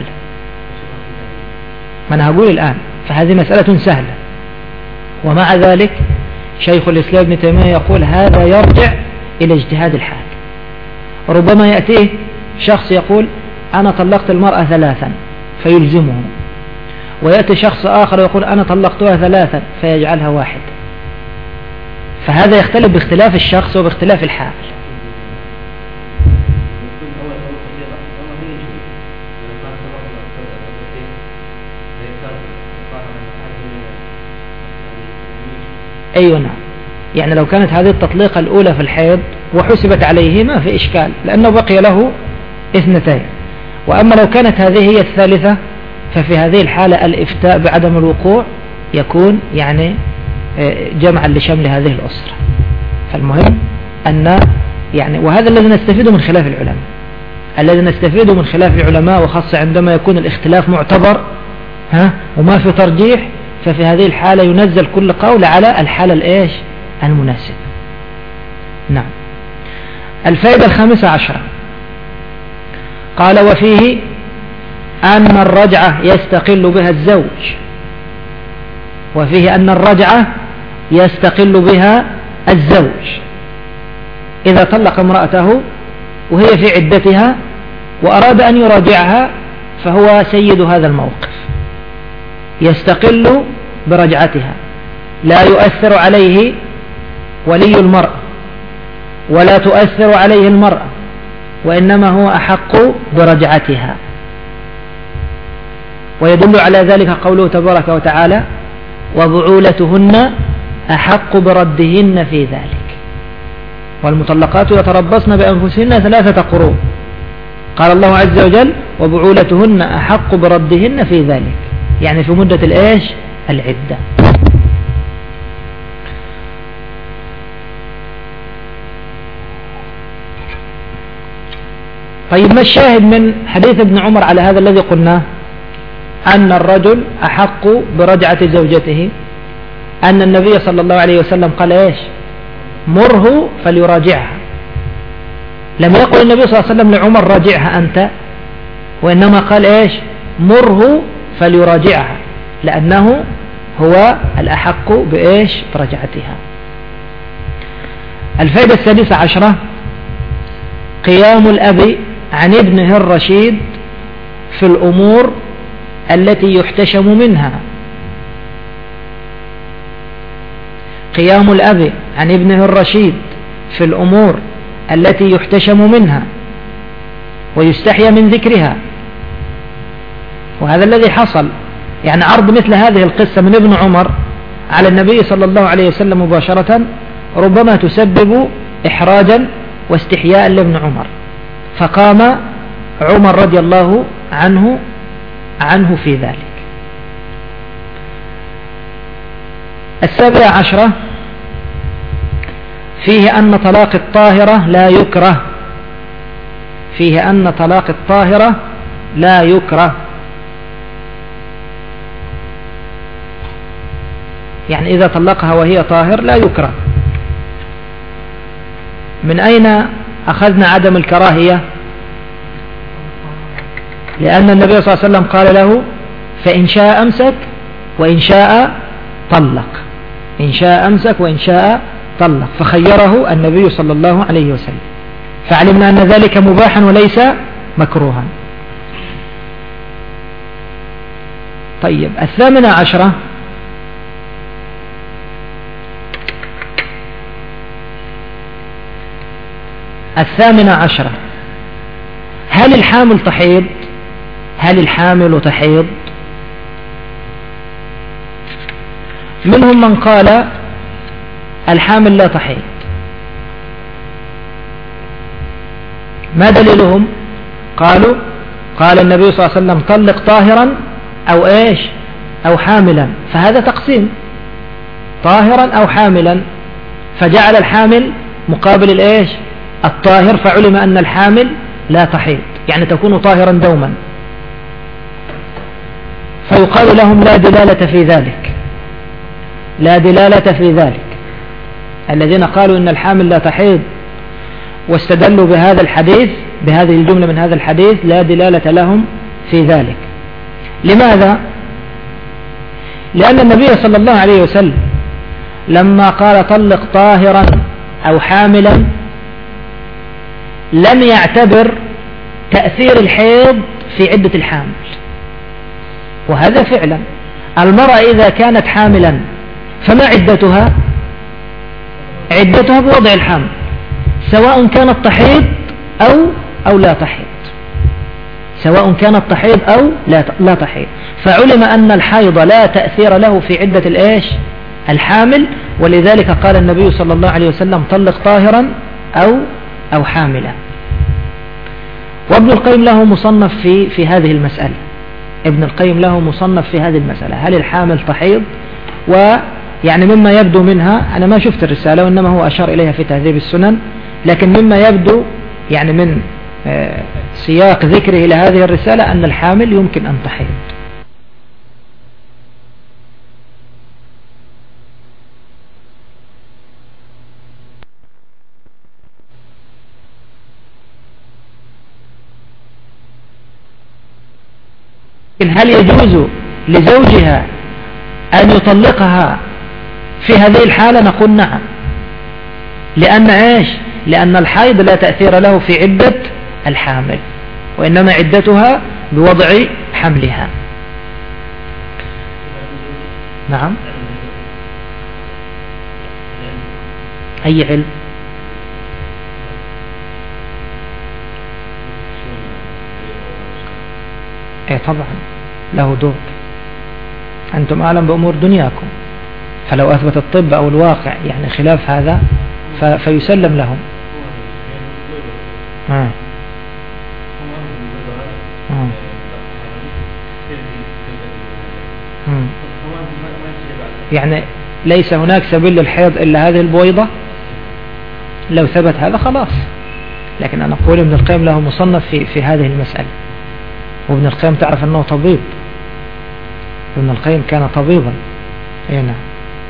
ما أنا هقول الآن، فهذه مسألة سهلة. ومع ذلك شيخ الإسلام ابن تيمية يقول هذا يرجع إلى اجتهاد الحال. ربما يأتيه شخص يقول أنا طلقت المرأة ثلاثا فيلزمه، ويأتي شخص آخر يقول أنا طلقتها ثلاثا فيجعلها واحد، فهذا يختلف باختلاف الشخص وباختلاف الحال. أيوة نعم، يعني لو كانت هذه التطليقة الأولى في الحيض وحسبت عليه ما في إشكال لأنه بقي له اثنتين. وأما لو كانت هذه هي الثالثة ففي هذه الحالة الإفتاء بعدم الوقوع يكون يعني جمعا لشمل هذه الأسرة. فالمهم أن يعني وهذا الذي نستفيده من خلاف العلماء، الذي نستفيده من خلاف العلماء وخاصة عندما يكون الاختلاف معتبر ها وما في ترجيح، ففي هذه الحالة ينزل كل قول على الحالة الإيش المناسبة. نعم. الفائدة الخامسة عشرة قال وفيه أن الرجعة يستقل بها الزوج، وفيه أن الرجعة يستقل بها الزوج إذا طلق امرأته وهي في عدتها وأراد أن يراجعها فهو سيد هذا الموقف، يستقل برجعتها، لا يؤثر عليه ولي المرأة ولا تؤثر عليه المرأة، وإنما هو أحق برجعتها. ويدل على ذلك قوله تبارك وتعالى وبعولتهن أحق بردهن في ذلك، والمطلقات يتربصن بأنفسهن ثلاثة قروء. قال الله عز وجل وبعولتهن أحق بردهن في ذلك، يعني في مدة الإيش العدة. طيب ما الشاهد من حديث ابن عمر على هذا الذي قلناه؟ أن الرجل أحق برجعة زوجته، أن النبي صلى الله عليه وسلم قال إيش مره فليراجعها. لم يقل النبي صلى الله عليه وسلم لعمر راجعها أنت، وإنما قال إيش مره فليراجعها، لأنه هو الأحق بإيش برجعتها. الفائدة السادسة عشرة قيام الأب عن ابنه الرشيد في الأمور التي يحتشم منها. قيام الأب عن ابنه الرشيد في الأمور التي يحتشم منها ويستحيا من ذكرها، وهذا الذي حصل، يعني عرض مثل هذه القصة من ابن عمر على النبي صلى الله عليه وسلم مباشرة ربما تسبب إحراجا واستحياء لابن عمر، فقام عمر رضي الله عنه عنه في ذلك. السابعة عشرة فيه أن طلاق الطاهرة لا يكره، فيه أن طلاق الطاهرة لا يكره، يعني إذا طلقها وهي طاهر لا يكره. من أين أخذنا عدم الكراهية؟ لأن النبي صلى الله عليه وسلم قال له فإن شاء أمسك وإن شاء طلق، إن شاء أمسك وإن شاء طلق، فخيره النبي صلى الله عليه وسلم، فعلمنا أن ذلك مباحا وليس مكروها. طيب الثامنة عشرة الثامنة عشرة هل الحامل تحيض؟ هل الحامل تحيض؟ منهم من قال الحامل لا تحيض. ما دليلهم؟ قالوا قال النبي صلى الله عليه وسلم طلق طاهرا أو إيش أو حاملا، فهذا تقسيم، طاهرا أو حاملا، فجعل الحامل مقابل الإيش الطاهر، فعلم أن الحامل لا تحيض، يعني تكون طاهرا دوما، فيقال لهم لا دلالة في ذلك، لا دلالة في ذلك. الذين قالوا إن الحامل لا تحيض واستدلوا بهذا الحديث، بهذه الجملة من هذا الحديث، لا دلالة لهم في ذلك. لماذا؟ لأن النبي صلى الله عليه وسلم لما قال طلق طاهرا أو حاملا لم يعتبر تأثير الحيض في عدة الحامل، وهذا فعلا المرأة إذا كانت حاملا فما عدتها؟ عدتها بوضع الحمل، سواء كانت تحيض أو أو لا تحيض، سواء كانت تحيض أو لا لا تحيض، فعلم أن الحيض لا تأثير له في عدة الإيش الحامل، ولذلك قال النبي صلى الله عليه وسلم طلق طاهرا أو أو حاملا. وابن القيم له مصنف في في هذه المسألة، ابن القيم له مصنف في هذه المسألة، هل الحامل تحيض؟ ويعني مما يبدو منها، أنا ما شفت الرسالة وإنما هو أشار إليها في تهذيب السنن، لكن مما يبدو يعني من سياق ذكره لهذه الرسالة أن الحامل يمكن أن تحيض. هل يجوز لزوجها أن يطلقها في هذه الحالة؟ نقول نعم، لأن إيش؟ لأن الحيض لا تأثير له في عدة الحامل، وإنما عدتها بوضع حملها. نعم. أي علم؟ ايه طبعا له دور، أنتم أعلم بأمور دنياكم، فلو أثبت الطب أو الواقع يعني خلاف هذا فيسلم لهم. آه. آه. آه. يعني ليس هناك سبيل للحيض إلا هذه البويضة، لو ثبت هذا خلاص، لكن أنا أقول ابن القيم له مصنف في, في هذه المسألة، وابن القيم تعرف أنه طبيب، ابن القيم كان طبيبا. اي نعم.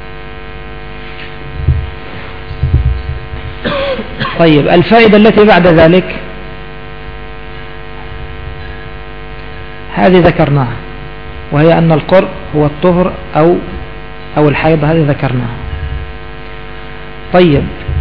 طيب الفائدة التي بعد ذلك هذه ذكرناها، وهي أن القرء هو الطهر أو أو الحيض، هذه ذكرناها. طيب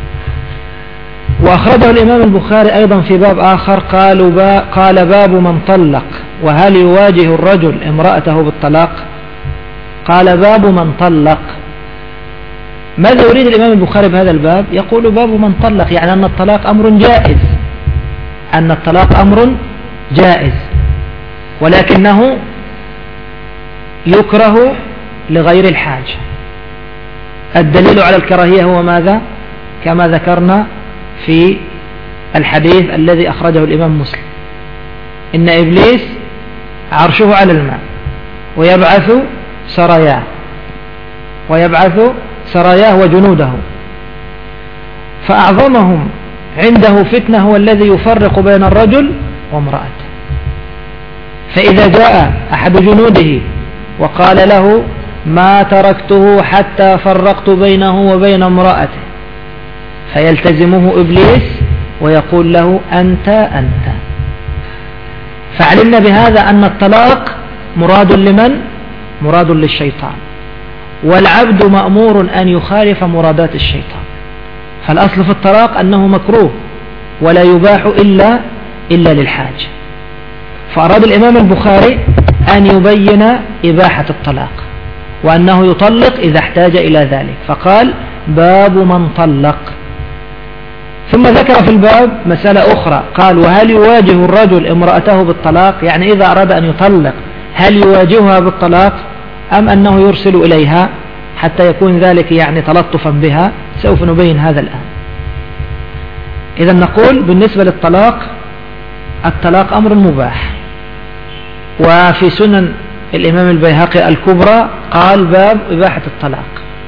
وأخرجه الإمام البخاري أيضا في باب آخر، قالوا با قال باب من طلق وهل يواجه الرجل امرأته بالطلاق؟ قال باب من طلق. ماذا يريد الإمام البخاري بهذا الباب؟ يقول باب من طلق، يعني أن الطلاق أمر جائز، أن الطلاق أمر جائز، ولكنه يكره لغير الحاجة. الدليل على الكراهية هو ماذا؟ كما ذكرنا في الحديث الذي أخرجه الإمام مسلم، إن إبليس عرشه على الماء ويبعث سراياه ويبعث سراياه وجنوده، فأعظمهم عنده فتنة هو الذي يفرق بين الرجل وامرأته، فإذا جاء أحد جنوده وقال له ما تركته حتى فرقت بينه وبين امرأته، فيلتزمه إبليس ويقول له أنت أنت. فعلمنا بهذا أن الطلاق مراد لمن؟ مراد للشيطان، والعبد مأمور أن يخالف مرادات الشيطان. فالأصل في الطلاق أنه مكروه ولا يباح إلا إلا للحاجة. فأراد الإمام البخاري أن يبين إباحة الطلاق وأنه يطلق إذا احتاج إلى ذلك، فقال باب من طلق. ثم ذكر في الباب مسألة أخرى، قال وهل يواجه الرجل امرأته بالطلاق؟ يعني إذا أراد أن يطلق هل يواجهها بالطلاق أم أنه يرسل إليها حتى يكون ذلك يعني تلطفا بها؟ سوف نبين هذا الآن. إذا نقول بالنسبة للطلاق، الطلاق أمر مباح، وفي سنن الإمام البيهقي الكبرى قال باب إباحة الطلاق،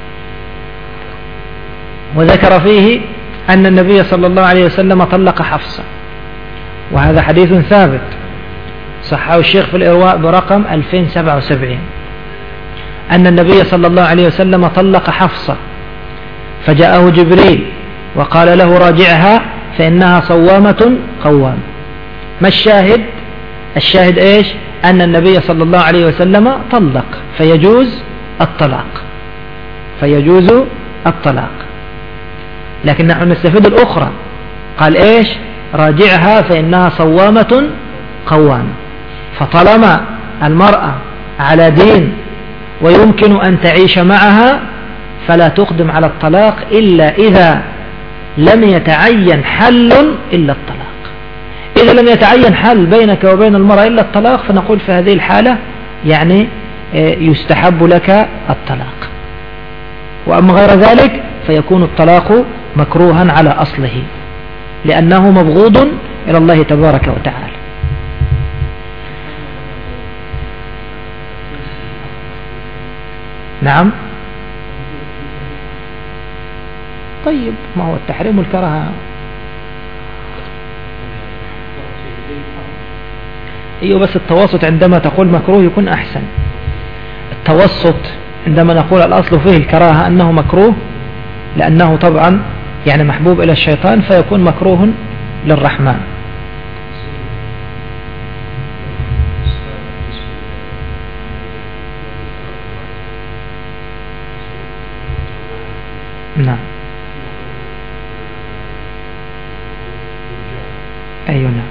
وذكر فيه أن النبي صلى الله عليه وسلم طلق حفصة، وهذا حديث ثابت صححه الشيخ في الإرواء برقم ألفين وسبعة وسبعين، أن النبي صلى الله عليه وسلم طلق حفصة، فجاءه جبريل وقال له راجعها فإنها صوامة قوام. ما الشاهد؟ الشاهد إيش؟ أن النبي صلى الله عليه وسلم طلق، فيجوز الطلاق، فيجوز الطلاق. لكن نحن نستفيد الأخرى، قال إيش؟ راجعها فإنها صوامة قوام. فطالما المرأة على دين ويمكن أن تعيش معها فلا تقدم على الطلاق إلا إذا لم يتعين حل إلا الطلاق. إذا لم يتعين حل بينك وبين المرأة إلا الطلاق، فنقول في هذه الحالة يعني يستحب لك الطلاق، وأما غير ذلك فيكون الطلاق مكروها على أصله لأنه مبغوض إلى الله تبارك وتعالى. نعم. طيب ما هو التحريم والكراهة. ايوه بس التوسط عندما تقول مكروه يكون احسن. التوسط عندما نقول الاصل فيه الكراهة انه مكروه لانه طبعا يعني محبوب الى الشيطان فيكون مكروه للرحمن. نعم. أيوة نعم.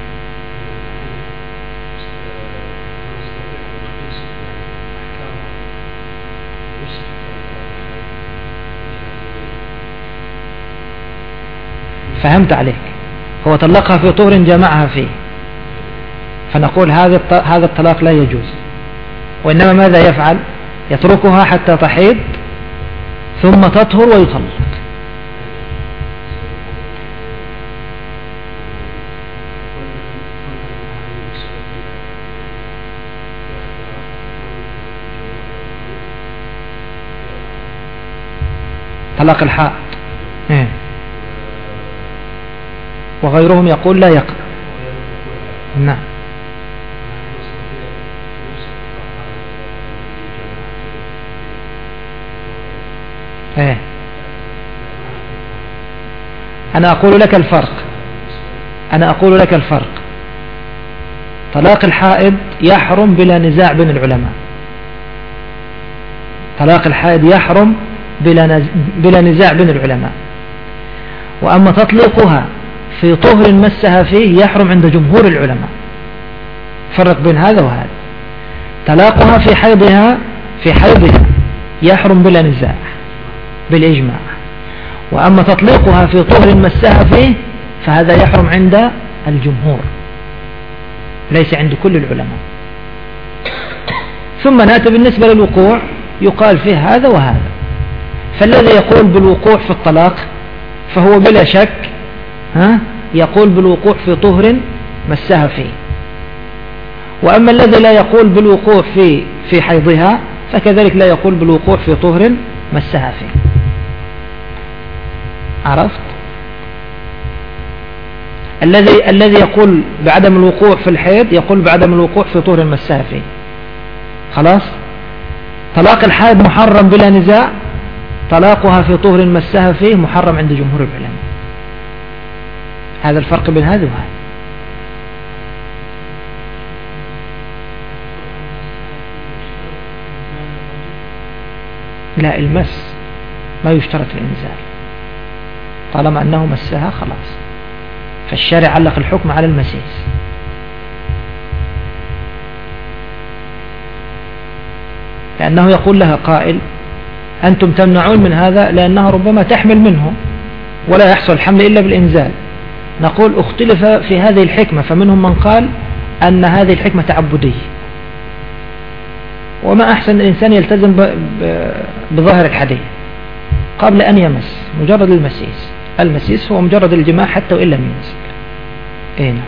فهمت عليك. هو طلقها في طهر جمعها فيه، فنقول هذا هذا الطلاق لا يجوز، وإنما ماذا يفعل؟ يتركها حتى تحيض ثم تطهر ويطلق. طلاق الحائض إيه؟ وغيرهم يقول لا يقع. نعم. ايه انا اقول لك الفرق انا اقول لك الفرق طلاق الحائض يحرم بلا نزاع بين العلماء. طلاق الحائض يحرم بلا بلا نزاع بين العلماء، واما تطليقها في طهر مسها فيه يحرم عند جمهور العلماء. فرق بين هذا وهذا. طلاقها في حيضها في حيضها يحرم بلا نزاع بالإجماع، وأما تطليقها في طهر مسها فيه فهذا يحرم عند الجمهور ليس عند كل العلماء. ثم نأتي بالنسبة للوقوع يقال فيه هذا وهذا. فالذي يقول بالوقوع في الطلاق فهو بلا شك ها يقول بالوقوع في طهر مسها فيه، وأما الذي لا يقول بالوقوع في في حيضها فكذلك لا يقول بالوقوع في طهر مسها فيه. عرفت؟ الذي الذي يقول بعدم الوقوع في الحيض يقول بعدم الوقوع في طهر مسها فيه. خلاص؟ طلاق الحائض محرم بلا نزاع، طلاقها في طهر مسها فيه محرم عند جمهور العلماء. هذا الفرق بين هذا وهذا. لا، المس ما يشترط الإنزال طالما أنه مسها خلاص، فالشارع علق الحكم على المسيس. لأنه يقول لها قائل أنتم تمنعون من هذا لأنها ربما تحمل منه ولا يحصل الحمل إلا بالإنزال. نقول اختلف في هذه الحكمة، فمنهم من قال أن هذه الحكمة تعبدية، وما أحسن الإنسان يلتزم بظاهر الحديث قبل أن يمس، مجرد المسيس. المسيس هو مجرد الجماع حتى وإن لم ينزل. إيه.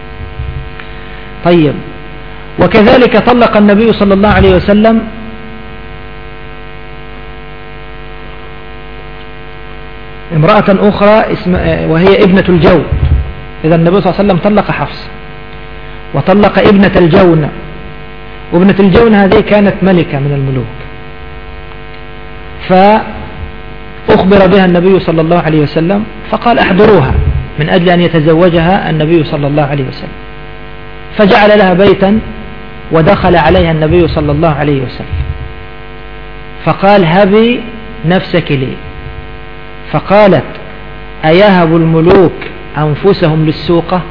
طيب، وكذلك طلق النبي صلى الله عليه وسلم امرأة أخرى اسم وهي ابنة الجون. إذا النبي صلى الله عليه وسلم طلق حفصة وطلق ابنة الجون، وابنة الجون هذه كانت ملكة من الملوك، فأخبر بها النبي صلى الله عليه وسلم فقال احضروها من أجل أن يتزوجها النبي صلى الله عليه وسلم، فجعل لها بيتا ودخل عليها النبي صلى الله عليه وسلم فقال هبي نفسك لي، فقالت أيهب الملوك أنفسهم للسوقة؟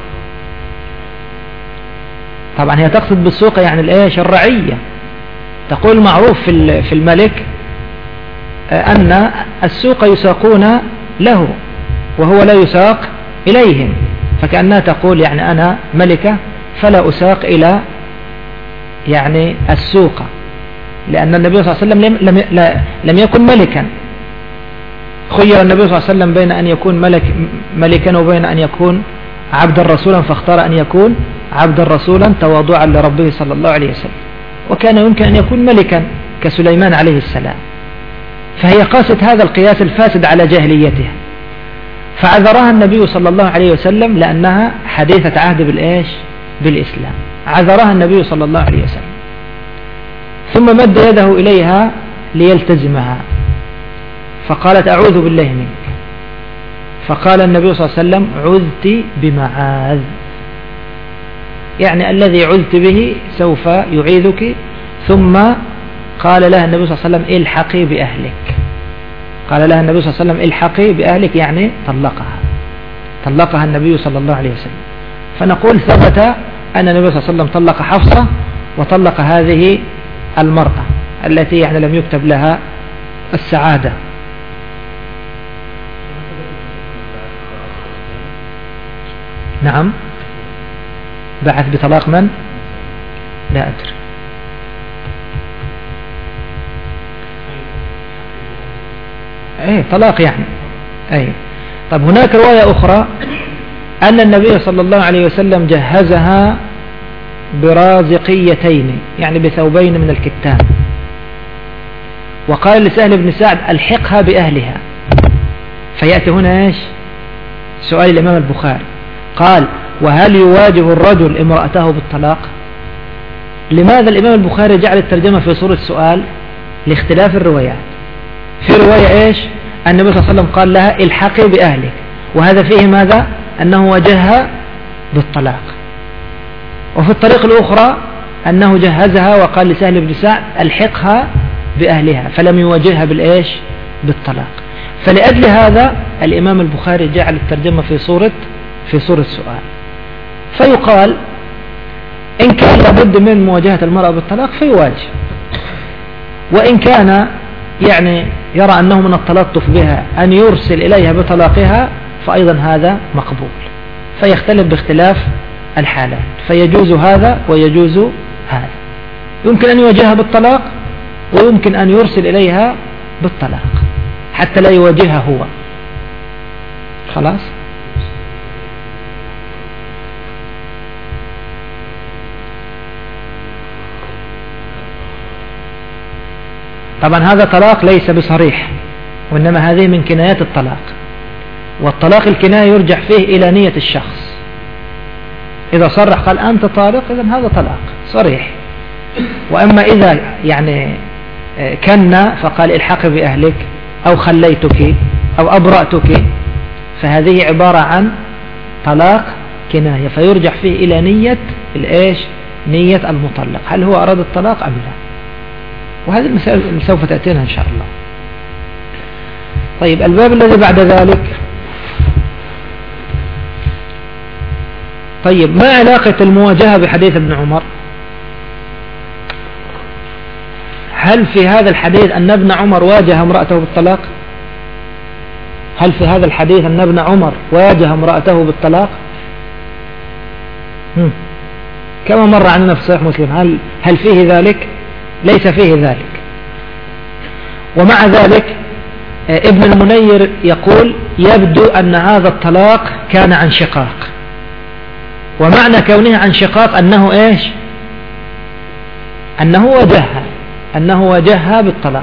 طبعا هي تقصد بالسوقة يعني الإيش الرعية. تقول معروف في الملك أن السوق يساقون له وهو لا يساق إليهم، فكأنها تقول يعني أنا ملكة فلا أساق إلى يعني السوق، لأن النبي صلى الله عليه وسلم لم, لم, لم يكن ملكا. خير النبي صلى الله عليه وسلم بين أن يكون ملك ملكا وبين أن يكون عبدا رسولا، فاختار أن يكون عبدا رسولا تواضعا لربه صلى الله عليه وسلم، وكان يمكن أن يكون ملكا كسليمان عليه السلام. فهي قاست هذا القياس الفاسد على جاهليتها، فعذرها النبي صلى الله عليه وسلم لأنها حديثة عهد بالإيش بالإسلام، عذرها النبي صلى الله عليه وسلم، ثم مد يده إليها ليلتزمها فقالت أعوذ بالله منك، فقال النبي صلى الله عليه وسلم عذت بمعاذ، يعني الذي عذت به سوف يعيذك. ثم قال لها النبي صلى الله عليه وسلم الحقي بأهلك، قال لها النبي صلى الله عليه وسلم الحقي بأهلك، يعني طلقها طلقها النبي صلى الله عليه وسلم. فنقول ثبت أن النبي صلى الله عليه وسلم طلق حفصة وطلق هذه المرأة التي يعني لم يكتب لها السعادة. نعم، بعث بطلاق من؟ لا أدري. ايه طلاق يعني. ايه. طب هناك رواية أخرى أن النبي صلى الله عليه وسلم جهزها برازقيتين، يعني بثوبين من الكتان، وقال لسهل بن سعد الحقها بأهلها. فيأتي هنا ايش سؤال الإمام البخاري، قال وهل يواجه الرجل امرأته بالطلاق؟ لماذا الإمام البخاري جعل الترجمة في صورة سؤال؟ لاختلاف الروايات. في رواية ايش النبي صلى الله عليه وسلم قال لها الحقي بأهلك، وهذا فيه ماذا؟ أنه وجهها بالطلاق. وفي الطريق الأخرى أنه جهزها وقال لسهل بن سعد الحقها بأهلها، فلم يواجهها بالإيش بالطلاق. فلأجل هذا الإمام البخاري جعل الترجمة في صورة في صورة سؤال. فيقال إن كان لابد من مواجهة المرأة بالطلاق فيواجه، وإن كان يعني يرى أنه من التلطف بها أن يرسل إليها بطلاقها فأيضا هذا مقبول، فيختلف باختلاف الحالات، فيجوز هذا ويجوز هذا. يمكن أن يواجهها بالطلاق ويمكن أن يرسل إليها بالطلاق حتى لا يواجهها هو. خلاص. طبعا هذا طلاق ليس بصريح، وإنما هذه من كنايات الطلاق، والطلاق الكناية يرجع فيه إلى نية الشخص. إذا صرح قال أنت طالق إذن هذا طلاق صريح. وأما إذا يعني كنا فقال الحقي بأهلك أو خليتك أو أبرأتك، فهذه عبارة عن طلاق كناية، فيرجع فيه إلى نية الإيش؟ نية المطلق، هل هو أراد الطلاق أم لا؟ وهذه المسائل سوف تأتينا إن شاء الله. طيب الباب الذي بعد ذلك، طيب ما علاقة المواجهة بحديث ابن عمر؟ هل في هذا الحديث أن ابن عمر واجه امرأته بالطلاق؟ هل في هذا الحديث أن ابن عمر واجه امرأته بالطلاق؟ هم. كما مر عننا في صحيح مسلم، هل, هل فيه ذلك؟ ليس فيه ذلك. ومع ذلك ابن المنير يقول يبدو أن هذا الطلاق كان عن شقاق، ومعنى كونه عن شقاق أنه إيش؟ أنه وجهها أنه وجهها بالطلاق.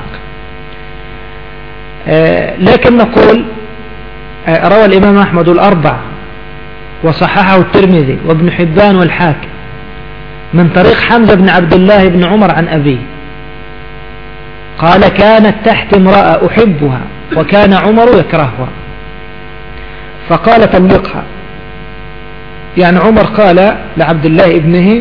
لكن نقول روى الإمام أحمد الأربع وصححه الترمذي وابن حبان والحاكم من طريق حمزة بن عبد الله بن عمر عن أبيه قال كانت تحت امرأة أحبها وكان عمر يكرهها فقال طلقها. يعني عمر قال لعبد الله ابنه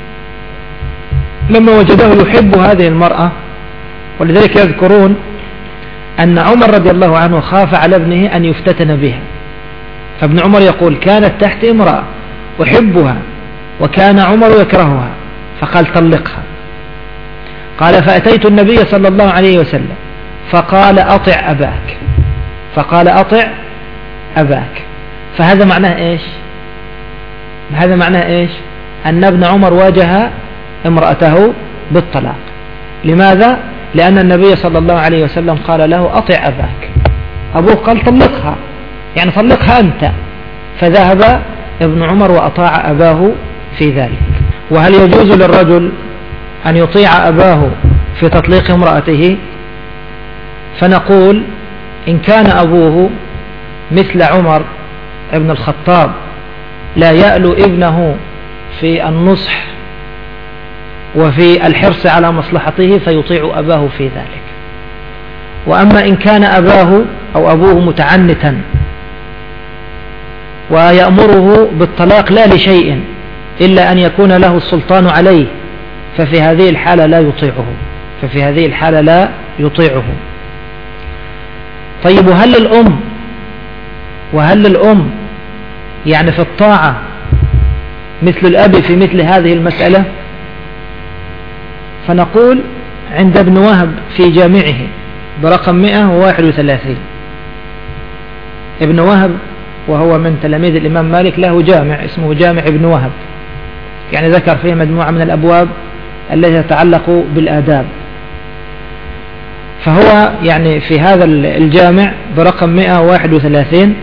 لما وجده يحب هذه المرأة، ولذلك يذكرون أن عمر رضي الله عنه خاف على ابنه أن يفتتن بها، فابن عمر يقول كانت تحت امرأة أحبها وكان عمر يكرهها فقال طلقها. قال فأتيت النبي صلى الله عليه وسلم فقال أطع أباك فقال أطع أباك فهذا معناه إيش؟ هذا معناه إيش؟ أن ابن عمر واجه امرأته بالطلاق. لماذا؟ لأن النبي صلى الله عليه وسلم قال له أطع أباك، أبوه قال طلقها، يعني طلقها أنت، فذهب ابن عمر وأطاع أباه في ذلك. وهل يجوز للرجل أن يطيع أباه في تطليق امرأته؟ فنقول إن كان أبوه مثل عمر ابن الخطاب لا يألو ابنه في النصح وفي الحرص على مصلحته فيطيع أباه في ذلك. وأما إن كان أباه أو أبوه متعنتا ويأمره بالطلاق لا لشيء إلا أن يكون له السلطان عليه ففي هذه الحالة لا يطيعه ففي هذه الحالة لا يطيعه. طيب وهل الأم وهل الأم يعني في الطاعة مثل الأب في مثل هذه المسألة؟ فنقول عند ابن وهب في جامعه برقم مئة وواحد وثلاثين، ابن وهب وهو من تلاميذ الإمام مالك له جامع اسمه جامع ابن وهب، يعني ذكر فيه مجموعة من الأبواب التي تتعلق بالآداب. فهو يعني في هذا الجامع برقم مئة وواحد وثلاثين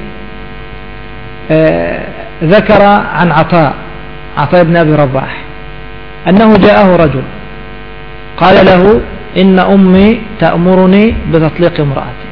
آه ذكر عن عطاء عطاء بن أبي رباح أنه جاءه رجل قال له إن أمي تأمرني بتطليق امرأتي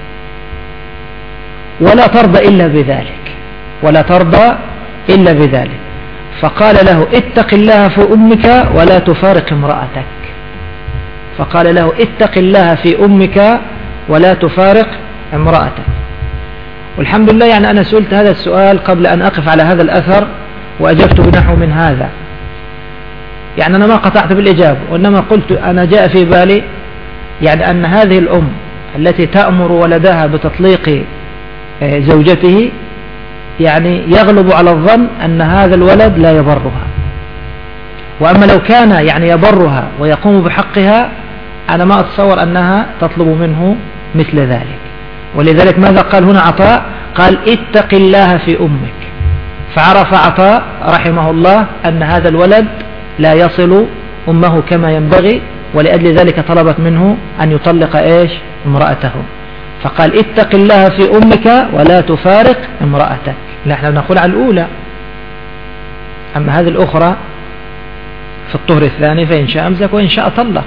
ولا ترضى إلا بذلك ولا ترضى إلا بذلك فقال له اتق الله في أمك ولا تفارق امرأتك فقال له اتق الله في أمك ولا تفارق امرأتك. والحمد لله يعني أنا سئلت هذا السؤال قبل أن أقف على هذا الأثر وأجبت بنحو من هذا، يعني أنا ما قطعت بالإجابة وإنما قلت أنا جاء في بالي يعني أن هذه الأم التي تأمر ولدها بتطليق زوجته يعني يغلب على الظن أن هذا الولد لا يبرها، وأما لو كان يعني يبرها ويقوم بحقها أنا ما أتصور أنها تطلب منه مثل ذلك. ولذلك ماذا قال هنا عطاء؟ قال اتق الله في أمك، فعرف عطاء رحمه الله أن هذا الولد لا يصل أمه كما ينبغي، ولأجل ذلك طلبت منه أن يطلق إيش؟ امرأته، فقال اتق الله في أمك ولا تفارق امرأتك. نحن نقول على الأولى، أما هذه الأخرى في الطهر الثاني فإن شاء أمسك وإن شاء طلق،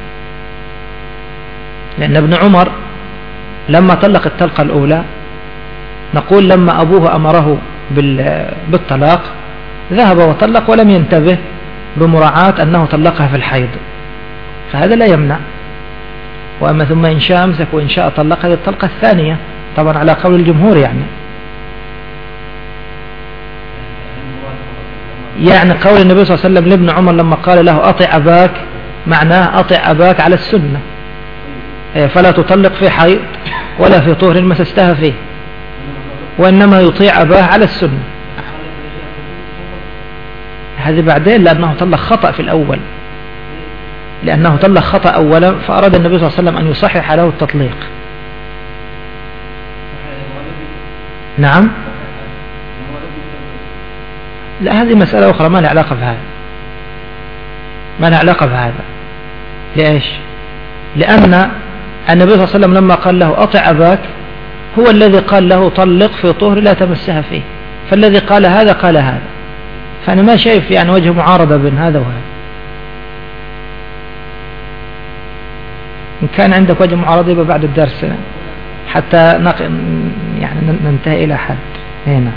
لأن ابن عمر لما طلق الطلقة الأولى نقول لما أبوه أمره بالطلاق ذهب وطلق ولم ينتبه بمراعاة أنه طلقها في الحيض، فهذا لا يمنع. وأما ثم إن شاء أمسك وإن شاء طلق، هذه الطلقة الثانية طبعا على قول الجمهور. يعني يعني قول النبي صلى الله عليه وسلم لابن عمر لما قال له أطع أباك، معناه أطع أباك على السنة، فلا تطلق في حيض ولا في طهر مسستها فيه، وإنما يطيع أباه على السنة. هذه بعدين لأنه طلق خطأ في الأول، لأنه طلق خطأ أولا، فأراد النبي صلى الله عليه وسلم أن يصحح له التطليق. نعم. لا، هذه مسألة أخرى ما لها علاقة بهذا، ما لها علاقة بهذا. ليش؟ لأن النبي صلى الله عليه وسلم لما قال له أطع أباك هو الذي قال له طلق في طهر لا تمسها فيه، فالذي قال هذا قال هذا، فأنا ما شايف يعني وجه معارضة بين هذا وهذا. إن كان عندك وجه معارضة يبقى بعد الدرس حتى نق... يعني ننتهي إلى حد هنا.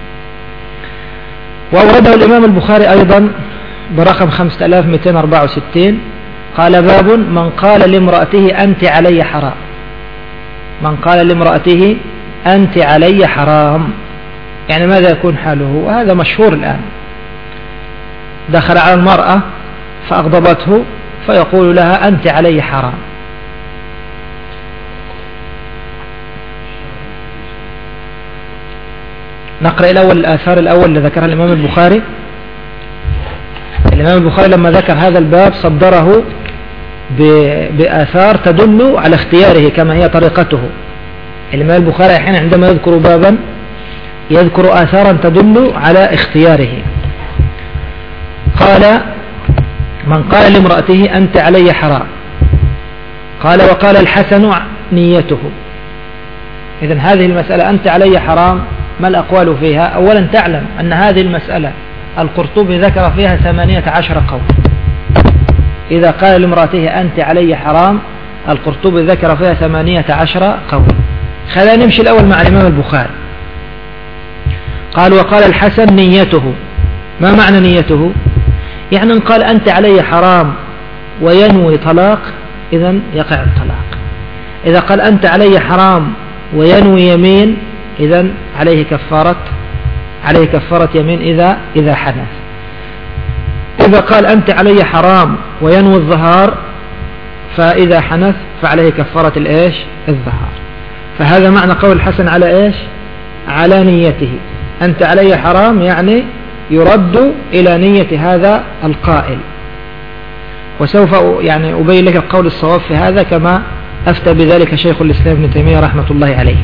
وأورده الإمام البخاري أيضا برقم خمسة آلاف ومئتين وأربعة وستين، قال باب من قال لامرأته أنت علي حرام. من قال لامرأته أنت علي حرام، يعني ماذا يكون حاله؟ وهذا مشهور الآن. دخل على المرأة فأغضبته فيقول لها أنت علي حرام. نقرأ الأول الآثار الأول اللي ذكرها الإمام البخاري. الإمام البخاري لما ذكر هذا الباب صدره بآثار تدل على اختياره كما هي طريقته. الإمام البخاري أحيانا عندما يذكر بابا يذكر آثارا تدل على اختياره. قال من قال لامرأته أنت علي حرام، قال وقال الحسن نيته. إذن هذه المسألة أنت علي حرام ما الأقوال فيها؟ أولا تعلم أن هذه المسألة القرطبي ذكر فيها ثمانية عشر قول. إذا قال لامرأته أنت علي حرام القرطبي ذكر فيها ثمانية عشر قول. خلينا نمشي الأول مع الإمام البخاري. قال وقال الحسن نيته. ما معنى نيته؟ يعني إن قال أنت علي حرام وينوي طلاق إذن يقع الطلاق. إذا قال أنت علي حرام وينوي يمين إذن عليه كفارة عليه كفارة يمين إذا إذا حدث. إذا قال أنت علي حرام وينوي الظهار فإذا حنث فعليه كفارة الإيش؟ الظهار. فهذا معنى قول الحسن على إيش؟ على نيته. أنت علي حرام يعني يرد إلى نية هذا القائل. وسوف يعني أبين لك القول الصواب في هذا كما أفتى بذلك شيخ الإسلام ابن تيمية رحمة الله عليه.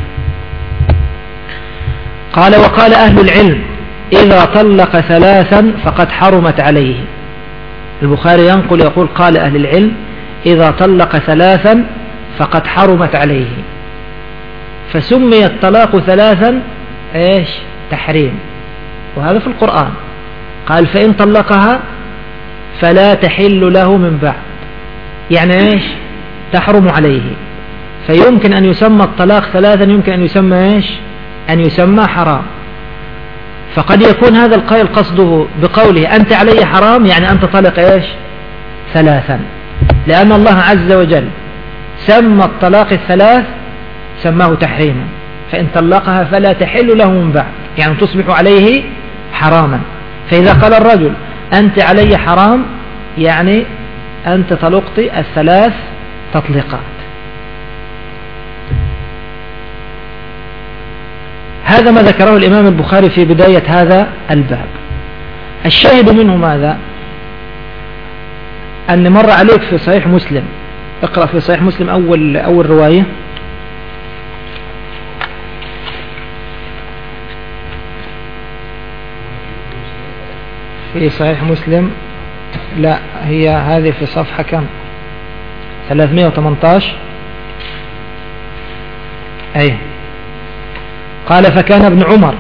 قال وقال أهل العلم إذا طلق ثلاثا فقد حرمت عليه. البخاري ينقل يقول قال أهل العلم إذا طلق ثلاثا فقد حرمت عليه، فسمي الطلاق ثلاثا إيش؟ تحريم. وهذا في القرآن قال فإن طلقها فلا تحل له من بعد، يعني إيش؟ تحرم عليه. فيمكن أن يسمى الطلاق ثلاثا، يمكن أن يسمى إيش؟ أن يسمى حرام. فقد يكون هذا القائل قصده بقوله أنت علي حرام يعني أنت طلق إيش؟ ثلاثا، لأن الله عز وجل سمى الطلاق الثلاث سماه تحريما، فإن طلقها فلا تحل له من بعد يعني تصبح عليه حراما. فإذا قال الرجل أنت علي حرام يعني أنت طلقت الثلاث تطليقات. هذا ما ذكره الإمام البخاري في بداية هذا الباب. الشاهد منه ماذا؟ أن مر عليك في صحيح مسلم، اقرأ في صحيح مسلم أول, أول رواية. في صحيح مسلم، لا هي هذه في صفحة كم؟ ثلاثمائة وثمانية عشر. أي قال فكان ابن عمر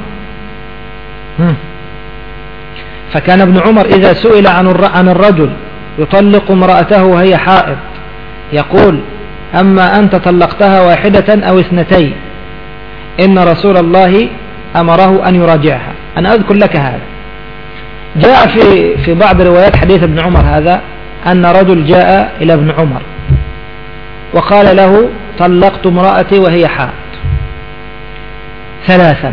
فكان ابن عمر إذا سئل عن الرجل يطلق امرأته وهي حائض يقول أما أنت طلقتها واحدة أو اثنتين إن رسول الله أمره أن يراجعها. أنا أذكر لك هذا. جاء في في بعض روايات حديث ابن عمر هذا أن رجل جاء إلى ابن عمر وقال له طلقت امرأتي وهي حائض ثلاثا،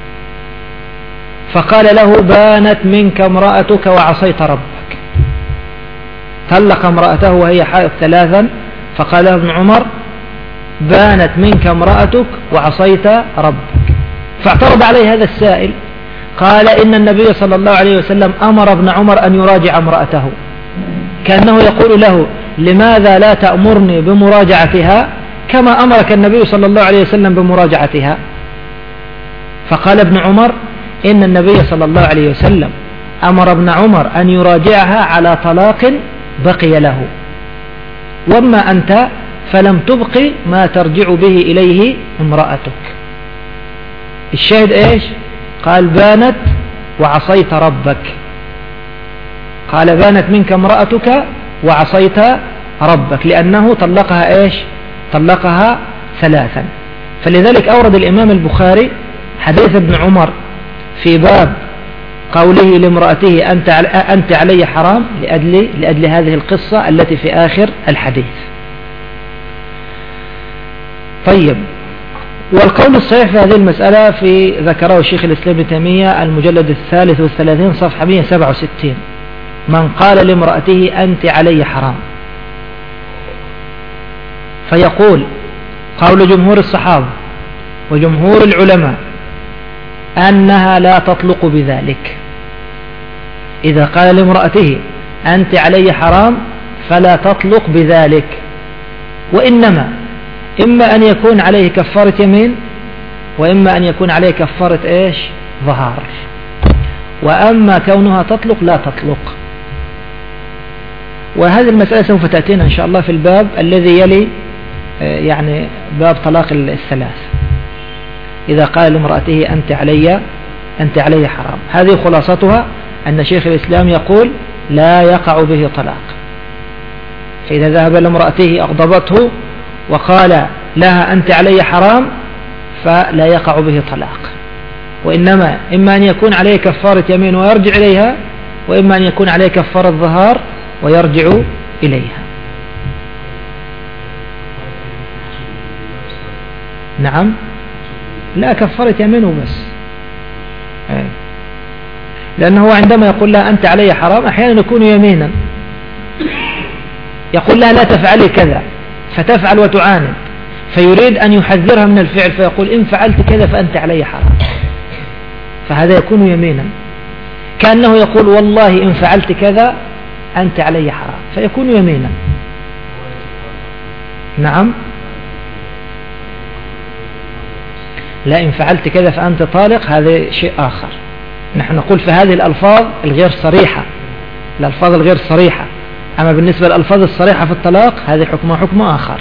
فقال له بانت منك امرأتك وعصيت ربك. طلق امرأته وهي حائض ثلاثا، فقال له ابن عمر بانت منك امرأتك وعصيت ربك. فاعترض عليه هذا السائل، قال إن النبي صلى الله عليه وسلم أمر ابن عمر أن يراجع امرأته، كأنه يقول له لماذا لا تأمرني بمراجعتها كما أمرك النبي صلى الله عليه وسلم بمراجعتها؟ فقال ابن عمر إن النبي صلى الله عليه وسلم أمر ابن عمر أن يراجعها على طلاق بقي له، وأما أنت فلم تبق ما ترجع به إليه امرأتك. الشاهد إيش؟ قال بانت وعصيت ربك، قال بانت منك امرأتك وعصيت ربك، لأنه طلقها إيش؟ طلقها ثلاثا. فلذلك أورد الإمام البخاري حديث ابن عمر في باب قوله لامرأته أنت أنت علي حرام لأجل, لأجل هذه القصة التي في آخر الحديث. طيب، والقول الصحيح في هذه المسألة في ذكره الشيخ الإسلام ابن تيمية المجلد الثالث والثلاثين صفحة مئة وسبعة وستين، من قال لامرأته أنت علي حرام، فيقول قول جمهور الصحابة وجمهور العلماء أنها لا تطلق بذلك. إذا قال لامرأته أنت علي حرام فلا تطلق بذلك، وإنما إما أن يكون عليه كفارة يمين، وإما أن يكون عليه كفارة إيش؟ ظهار. وأما كونها تطلق لا تطلق. وهذه المسألة سوف تأتينا إن شاء الله في الباب الذي يلي يعني باب طلاق الثلاث. إذا قال لامرأته أنت علي أنت علي حرام، هذه خلاصتها أن شيخ الإسلام يقول لا يقع به طلاق. فإذا ذهب لامرأته أغضبته وقال لها أنت علي حرام فلا يقع به طلاق، وإنما إما أن يكون عليه كفارة يمين ويرجع إليها، وإما أن يكون عليه كفارة ظهار ويرجع إليها. نعم، لا كفارة يمينه بس، لأنه عندما يقول لها أنت علي حرام أحيانا يكون يمينا، يقول لها لا تفعلي كذا فتفعل وتعاند، فيريد أن يحذرها من الفعل فيقول إن فعلت كذا فأنت علي حرام، فهذا يكون يمينا، كأنه يقول والله إن فعلت كذا أنت علي حرام، فيكون يمينا. نعم، لا إن فعلت كذا فأنت طالق هذا شيء آخر. نحن نقول في هذه الألفاظ الغير صريحة، الألفاظ الغير صريحة، أما بالنسبة للألفاظ الصريحة في الطلاق هذه حكمها حكم آخر.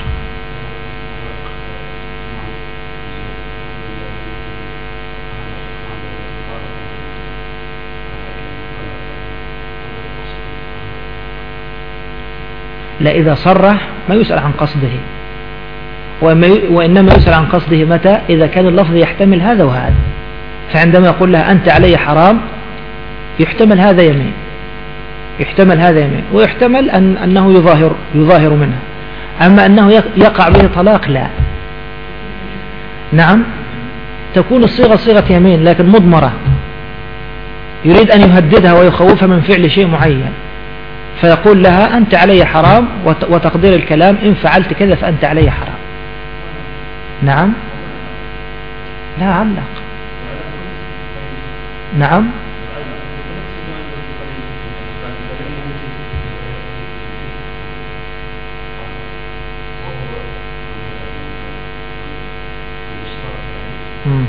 لا، إذا صرح ما يسأل عن قصده، وإنما يسأل عن قصده متى؟ إذا كان اللفظ يحتمل هذا وهذا. فعندما يقول لها أنت علي حرام يحتمل هذا يمين، يحتمل هذا يمين، ويحتمل أن أنه يظاهر يظاهر منها. أما أنه يقع به طلاق لا. نعم، تكون الصيغة صيغة يمين لكن مضمرة، يريد أن يهددها ويخوفها من فعل شيء معين، فيقول لها أنت علي حرام، وتقدير الكلام إن فعلت كذا فأنت علي حرام. نعم، لا علق. نعم، مم.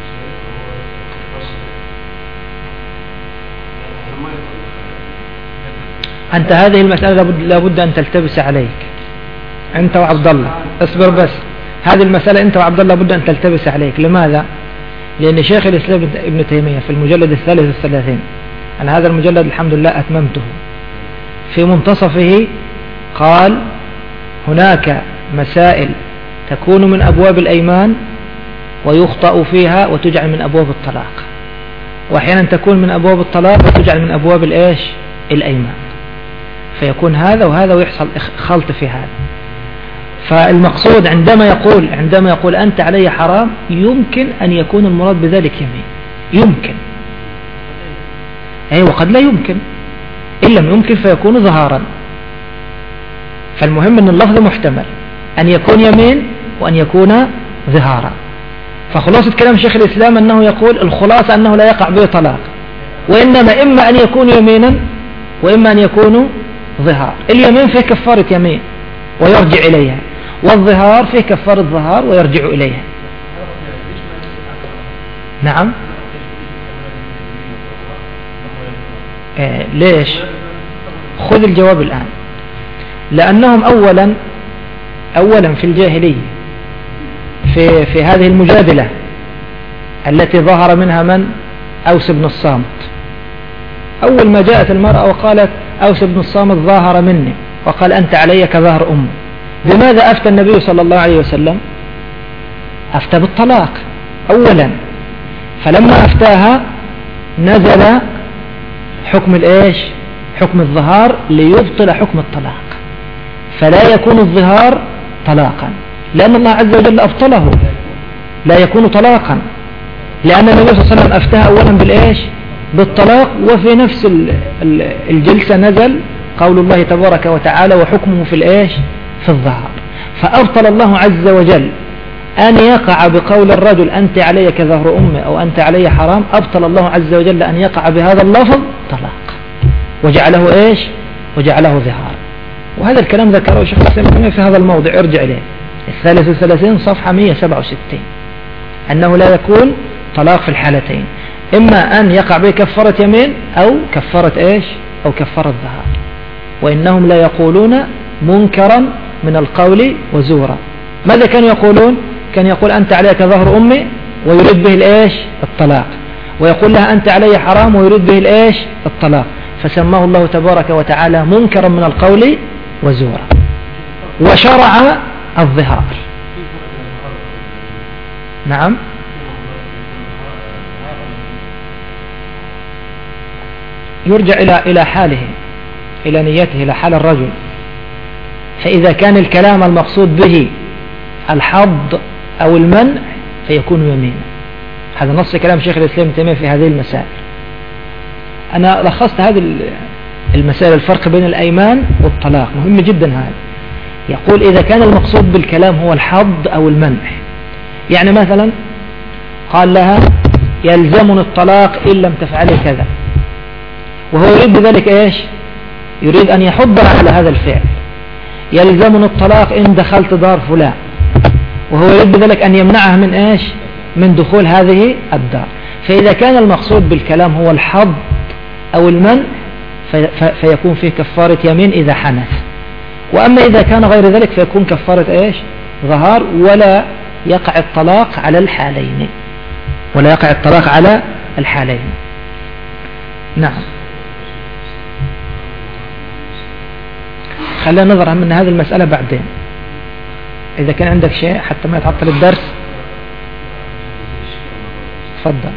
أنت هذه المسألة لابد, لابد أن تلتبس عليك أنت وعبد الله. اصبر بس، هذه المسألة أنت وعبد الله لابد أن تلتبس عليك. لماذا؟ لأن شيخ الإسلام ابن تيمية في المجلد الثالث والثلاثين، أنا هذا المجلد الحمد لله أتممته، في منتصفه قال هناك مسائل تكون من أبواب الأيمان ويخطأ فيها وتجعل من أبواب الطلاق، وأحيانا تكون من أبواب الطلاق وتجعل من أبواب الإيش؟ الأيمان، فيكون هذا وهذا ويحصل خلط في هذا. فالمقصود عندما يقول عندما يقول أنت علي حرام يمكن أن يكون المراد بذلك يمين، يمكن، أي وقد لا يمكن، إن لم يمكن فيكون ظهارا. فالمهم أن اللفظ محتمل أن يكون يمين وأن يكون ظهارا. فخلاصة كلام شيخ الإسلام أنه يقول الخلاصة أنه لا يقع به طلاق، وإنما إما أن يكون يمينا وإما أن يكون ظهار. اليمين فيه كفارة يمين ويرجع إليها، والظهار فيه كفارة ظهار ويرجع إليها. نعم. آه ليش؟ خذ الجواب الآن. لأنهم أولا أولا في الجاهلية في, في هذه المجادلة التي ظهر منها من؟ أوس بن الصامت. أول ما جاءت المرأة وقالت أوس بن الصامت ظاهر مني وقال أنت علي كظهر أمي، بماذا أفتى النبي صلى الله عليه وسلم؟ أفتى بالطلاق أولا. فلما أفتاها نزل حكم الإيش؟ حكم الظهار ليبطل حكم الطلاق، فلا يكون الظهار طلاقا لأن الله عز وجل أبطله، لا يكون طلاقا لأن النبي صلى الله عليه وسلم أفتاها أولا بالإيش؟ بالطلاق. وفي نفس الجلسة نزل قول الله تبارك وتعالى وحكمه في الإيش؟ في الظهار. فأبطل الله عز وجل أن يقع بقول الرجل أنت علي كظهر أمي أو أنت علي حرام، أبطل الله عز وجل أن يقع بهذا اللفظ طلاق وجعله إيش؟ وجعله ظهار. وهذا الكلام ذكره الشيخ الإسلام في هذا الموضع، ارجع إليه الثالث والثلاثين صفحة مئة وسبعة وستين، أنه لا يكون طلاق في الحالتين، إما أن يقع به كفارة يمين أو كفارة إيش؟ أو كفارة ظهار. وإنهم لا يقولون منكرا من القول وزورا. ماذا كانوا يقولون؟ كان يقول أنت عليك ظهر أمي ويريد به الإيش؟ الطلاق، ويقول لها أنت علي حرام ويريد به الإيش؟ الطلاق. فسماه الله تبارك وتعالى منكرا من القول وزورا، وشرع الظهار. نعم. يرجع إلى إلى حاله، إلى نيته، إلى حال الرجل. فإذا كان الكلام المقصود به الحظ أو المنع فيكون يمينا. هذا نص كلام شيخ الإسلام ابن تيمية في هذه المسائل. أنا لخصت هذه المسائل، الفرق بين الأيمان والطلاق مهم جدا. هذا يقول إذا كان المقصود بالكلام هو الحظ أو المنع، يعني مثلا قال لها يلزمني الطلاق إن لم تفعلي كذا، وهو يريد بذلك إيش؟ يريد أن يحضر على هذا الفعل. يلزمني الطلاق إن دخلت دار فلان، وهو يريد بذلك أن يمنعها من إيش؟ من دخول هذه الدار. فإذا كان المقصود بالكلام هو الحظ أو المنع فيكون فيه كفارة يمين إذا حنث. وأما إذا كان غير ذلك فيكون كفارة إيش؟ ظهار، ولا يقع الطلاق على الحالين، ولا يقع الطلاق على الحالين. نعم. خلينا نظر من هذه المسألة بعدين إذا كان عندك شيء حتى ما يتعطل الدرس. تفضل.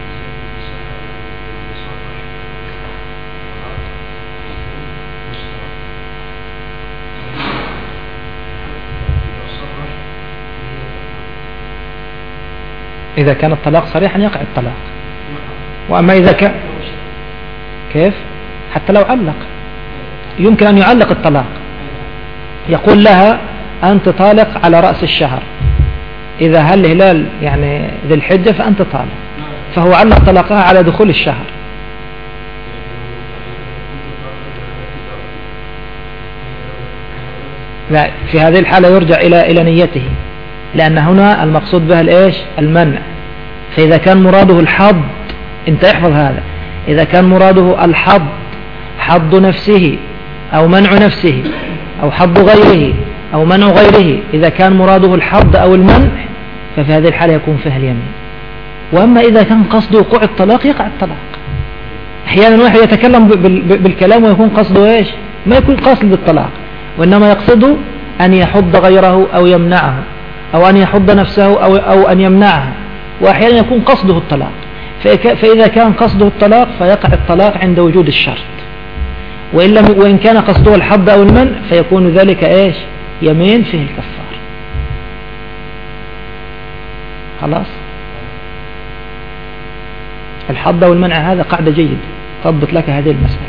إذا كان الطلاق صريحا يقع الطلاق. وأما إذا كان كيف؟ حتى لو علق يمكن أن يعلق الطلاق، يقول لها أنت طالق على رأس الشهر، إذا هل الهلال يعني ذي الحجة فأنت طالق، فهو علق طلاقها على دخول الشهر. لا، في هذه الحالة يرجع إلى إلى نيته، لأن هنا المقصود بها الإيش؟ المنع. فإذا كان مراده الحظ، أنت احفظ هذا، إذا كان مراده الحظ حظ نفسه أو منع نفسه أو حظ غيره أو منع غيره، إذا كان مراده الحظ أو المنع ففي هذه الحالة يكون فيها اليمين. وأما إذا كان قصد وقوع الطلاق يقع الطلاق. أحيانا واحد يتكلم بالكلام ويكون قصده إيش؟ ما يكون قصد الطلاق، وإنما يقصد أن يحض غيره أو يمنعه، أو أن يحض نفسه أو, أو أن يمنعها، وأحيانا يكون قصده الطلاق. فإذا كان قصده الطلاق فيقع الطلاق عند وجود الشرط، وإن, لم وإن كان قصده الحظ أو المنع فيكون ذلك إيش؟ يمين فيه الكفار. خلاص. الحظ والمنع هذا قاعدة جيدة تضبط لك هذه المسألة،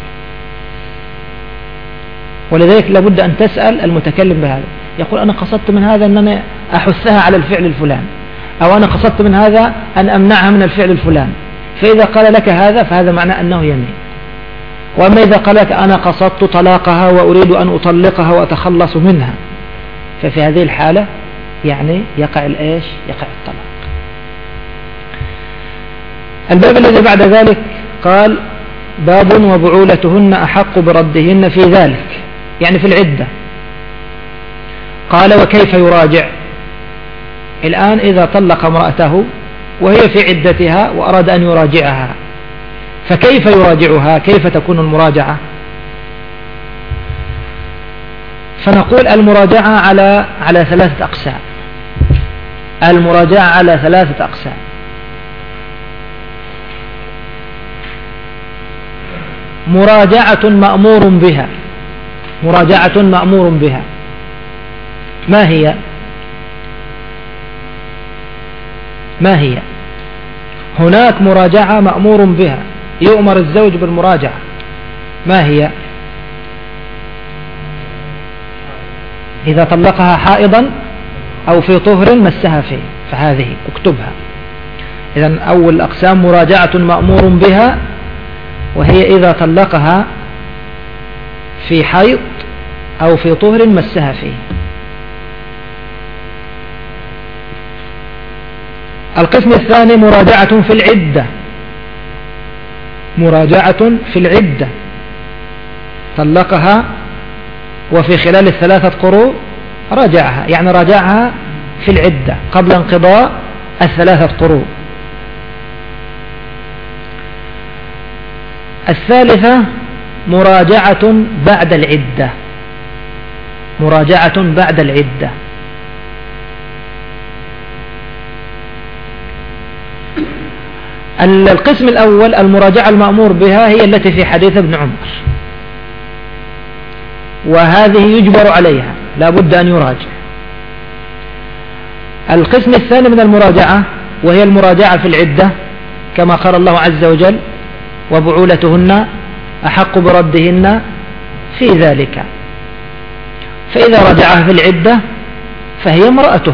ولذلك لابد أن تسأل المتكلم بهذا، يقول أنا قصدت من هذا أن أنا أحثها على الفعل الفلان، أو أنا قصدت من هذا أن أمنعها من الفعل الفلان، فإذا قال لك هذا فهذا معنى أنه يمين. وأما إذا قال لك أنا قصدت طلاقها وأريد أن أطلقها وأتخلص منها، ففي هذه الحالة يعني يقع الإيش؟ يقع الطلاق. الباب الذي بعد ذلك قال باب وبعولتهن أحق بردهن في ذلك، يعني في العدة. قال وكيف يراجع؟ الآن إذا طلق امرأته وهي في عدتها وأراد أن يراجعها، فكيف يراجعها؟ كيف تكون المراجعة؟ فنقول المراجعة على على ثلاثة أقسام. المراجعة على ثلاثة أقسام. مراجعة مأمور بها. مراجعة مأمور بها ما هي؟ ما هي؟ هناك مراجعة مأمور بها، يؤمر الزوج بالمراجعة، ما هي؟ إذا طلقها حائضا أو في طهر مسها فيه، فهذه اكتبها. إذن أول الأقسام مراجعة مأمور بها، وهي إذا طلقها في حيض أو في طهر مسها فيه. القسم الثاني مراجعة في العدة. مراجعة في العدة، طلقها وفي خلال الثلاثة قروء راجعها، يعني راجعها في العدة قبل انقضاء الثلاثة قروء. الثالثة مراجعة بعد العدة. مراجعة بعد العدة، القسم الأول المراجعة المأمور بها هي التي في حديث ابن عمر، وهذه يجبر عليها لا بد أن يراجع. القسم الثاني من المراجعة وهي المراجعة في العدة، كما قال الله عز وجل وبعولتهن أحق بردهن في ذلك. فإذا رجعها في العدة فهي امرأته،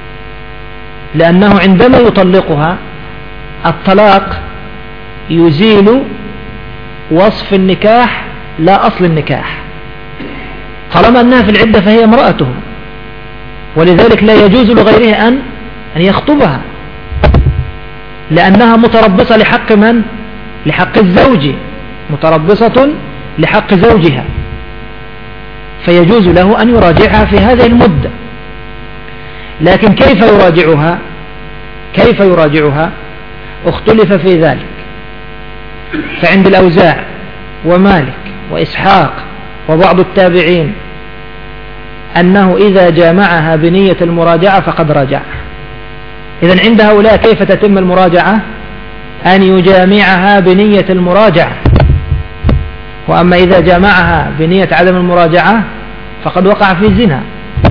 لأنه عندما يطلقها الطلاق يزيل وصف النكاح لا أصل النكاح، طالما أنها في العدة فهي امرأته، ولذلك لا يجوز لغيره أن أن يخطبها، لأنها متربصة لحق من؟ لحق الزوج، متربصة لحق زوجها، فيجوز له أن يراجعها في هذه المدة. لكن كيف يراجعها؟ كيف يراجعها؟ اختلف في ذلك، فعند الأوزاع ومالك وإسحاق وبعض التابعين أنه إذا جامعها بنية المراجعة فقد راجعها. إذن عند هؤلاء كيف تتم المراجعة؟ أن يجامعها بنية المراجعة، وأما إذا جامعها بنية عدم المراجعة فقد وقع في زنا.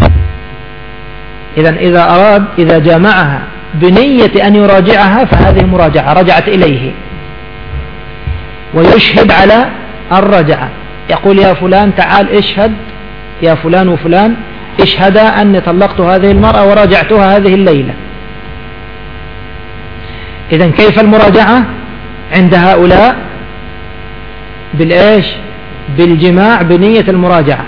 إذن إذا أراد إذا جامعها بنية أن يراجعها فهذه مراجعة، رجعت إليه، ويشهد على الرجعة، يقول يا فلان تعال اشهد، يا فلان وفلان اشهدا أني طلقت هذه المرأة وراجعتها هذه الليلة. إذن كيف المراجعة عند هؤلاء؟ بالإيش؟ بالجماع بنية المراجعة.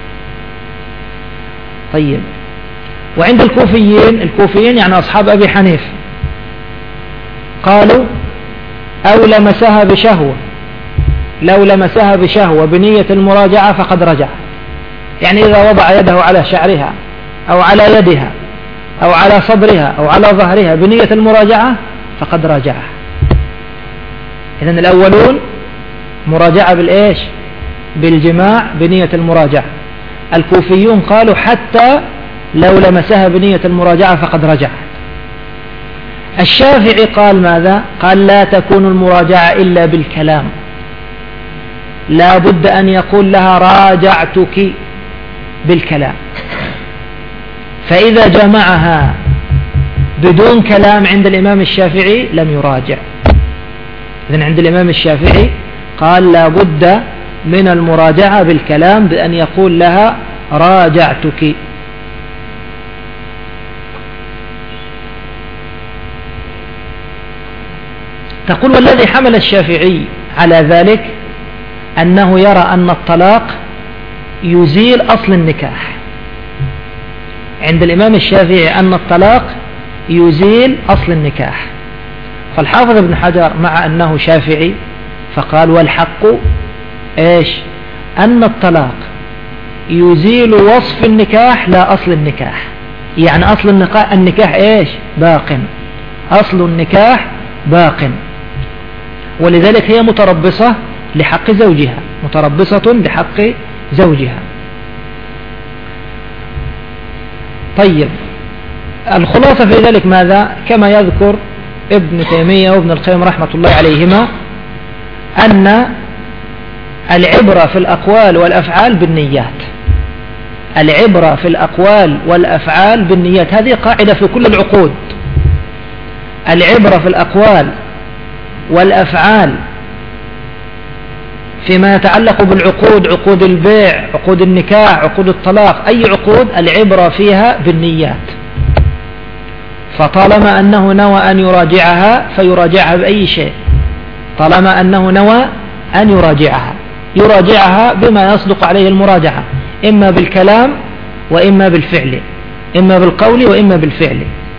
طيب، وعند الكوفيين، الكوفيين يعني أصحاب أبي حنيفة، قالوا أو لمسها بشهوة، لو لمسها بشهوة بنية المراجعة فقد رجع، يعني إذا وضع يده على شعرها أو على يدها أو على صدرها أو على ظهرها بنية المراجعة فقد راجعها. إذن الأولون مراجعة بالإيش؟ بالجماع بنية المراجعة. الكوفيون قالوا حتى لو لمسها بنية المراجعة فقد رجعت. الشافعي قال ماذا؟ قال لا تكون المراجعة إلا بالكلام، لا بد أن يقول لها راجعتك بالكلام. فإذا جمعها بدون كلام عند الإمام الشافعي لم يراجع. إذن عند الإمام الشافعي قال لا بد من المراجعة بالكلام بأن يقول لها راجعتك. تقول والذي حمل الشافعي على ذلك أنه يرى أن الطلاق يزيل أصل النكاح. عند الإمام الشافعي أن الطلاق يزيل أصل النكاح. فالحافظ ابن حجر مع أنه شافعي فقال والحق إيش أن الطلاق يزيل وصف النكاح لا أصل النكاح. يعني أصل النكاح, النكاح إيش باق، أصل النكاح باق، ولذلك هي متربصة لحق زوجها، متربصة لحق زوجها. طيب الخلاصة في ذلك ماذا؟ كما يذكر ابن تيمية وابن القيم رحمة الله عليهما أن العبرة في الأقوال والأفعال بالنيات. العبرة في الأقوال والأفعال بالنيات، هذه قاعدة في كل العقود. العبرة في الأقوال والأفعال فيما يتعلق بالعقود، عقود البيع، عقود النكاح، عقود الطلاق، أي عقود العبرة فيها بالنيات. فطالما أنه نوى أن يراجعها فيراجعها بأي شيء، طالما أنه نوى أن يراجعها يراجعها بما يصدق عليه المراجعة، إما بالكلام وإما بالفعل، إما بالقول وإما بالفعل.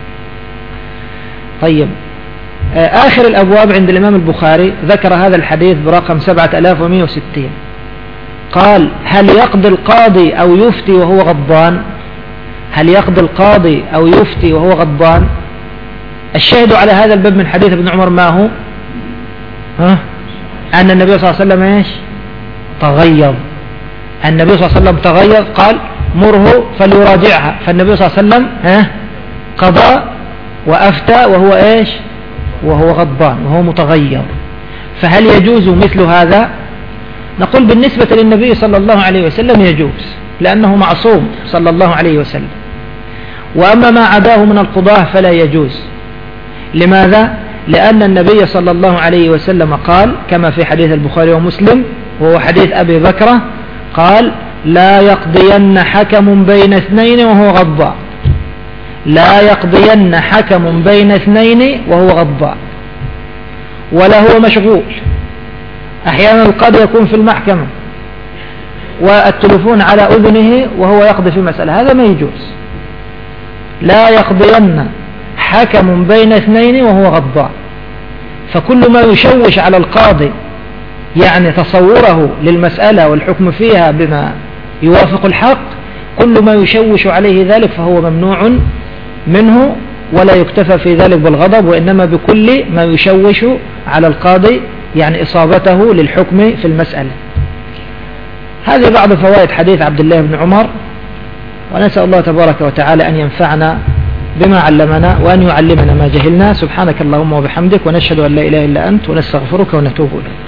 طيب آخر الأبواب عند الإمام البخاري ذكر هذا الحديث برقم سبعة آلاف ومئة وستين. قال هل يقضي القاضي أو يفتي وهو غضبان؟ هل يقضي القاضي أو يفتي وهو غضبان؟ الشاهد على هذا الباب من حديث ابن عمر ما هو؟ ها؟ أن النبي صلى الله عليه وسلم إيش؟ تغيظ. النبي صلى الله عليه وسلم تغيظ، قال مره فليراجعها، فالنبي صلى الله عليه وسلم ها قضى وأفتى وهو إيش؟ وهو غضبان وهو متغير. فهل يجوز مثل هذا؟ نقول بالنسبة للنبي صلى الله عليه وسلم يجوز، لأنه معصوم صلى الله عليه وسلم. وأما ما عداه من القضاة فلا يجوز. لماذا؟ لأن النبي صلى الله عليه وسلم قال كما في حديث البخاري ومسلم وهو حديث أبي بكرة، قال لا يقضين حكم بين اثنين وهو غضبان، لا يقضين حكم بين اثنين وهو غضبان ولا هو مشغول. أحيانا القاضي يكون في المحكمة والتلفون على أذنه وهو يقضي في مسألة، هذا ما يجوز. لا يقضين حكم بين اثنين وهو غضبان. فكل ما يشوش على القاضي يعني تصوره للمسألة والحكم فيها بما يوافق الحق، كل ما يشوش عليه ذلك فهو ممنوع منه، ولا يكتفى في ذلك بالغضب، وإنما بكل ما يشوش على القاضي يعني إصابته للحكم في المسألة. هذه بعض فوائد حديث عبد الله بن عمر، ونسأل الله تبارك وتعالى أن ينفعنا بما علمنا وأن يعلمنا ما جهلنا. سبحانك اللهم وبحمدك، ونشهد أن لا إله إلا أنت، ونستغفرك ونتوب إليك.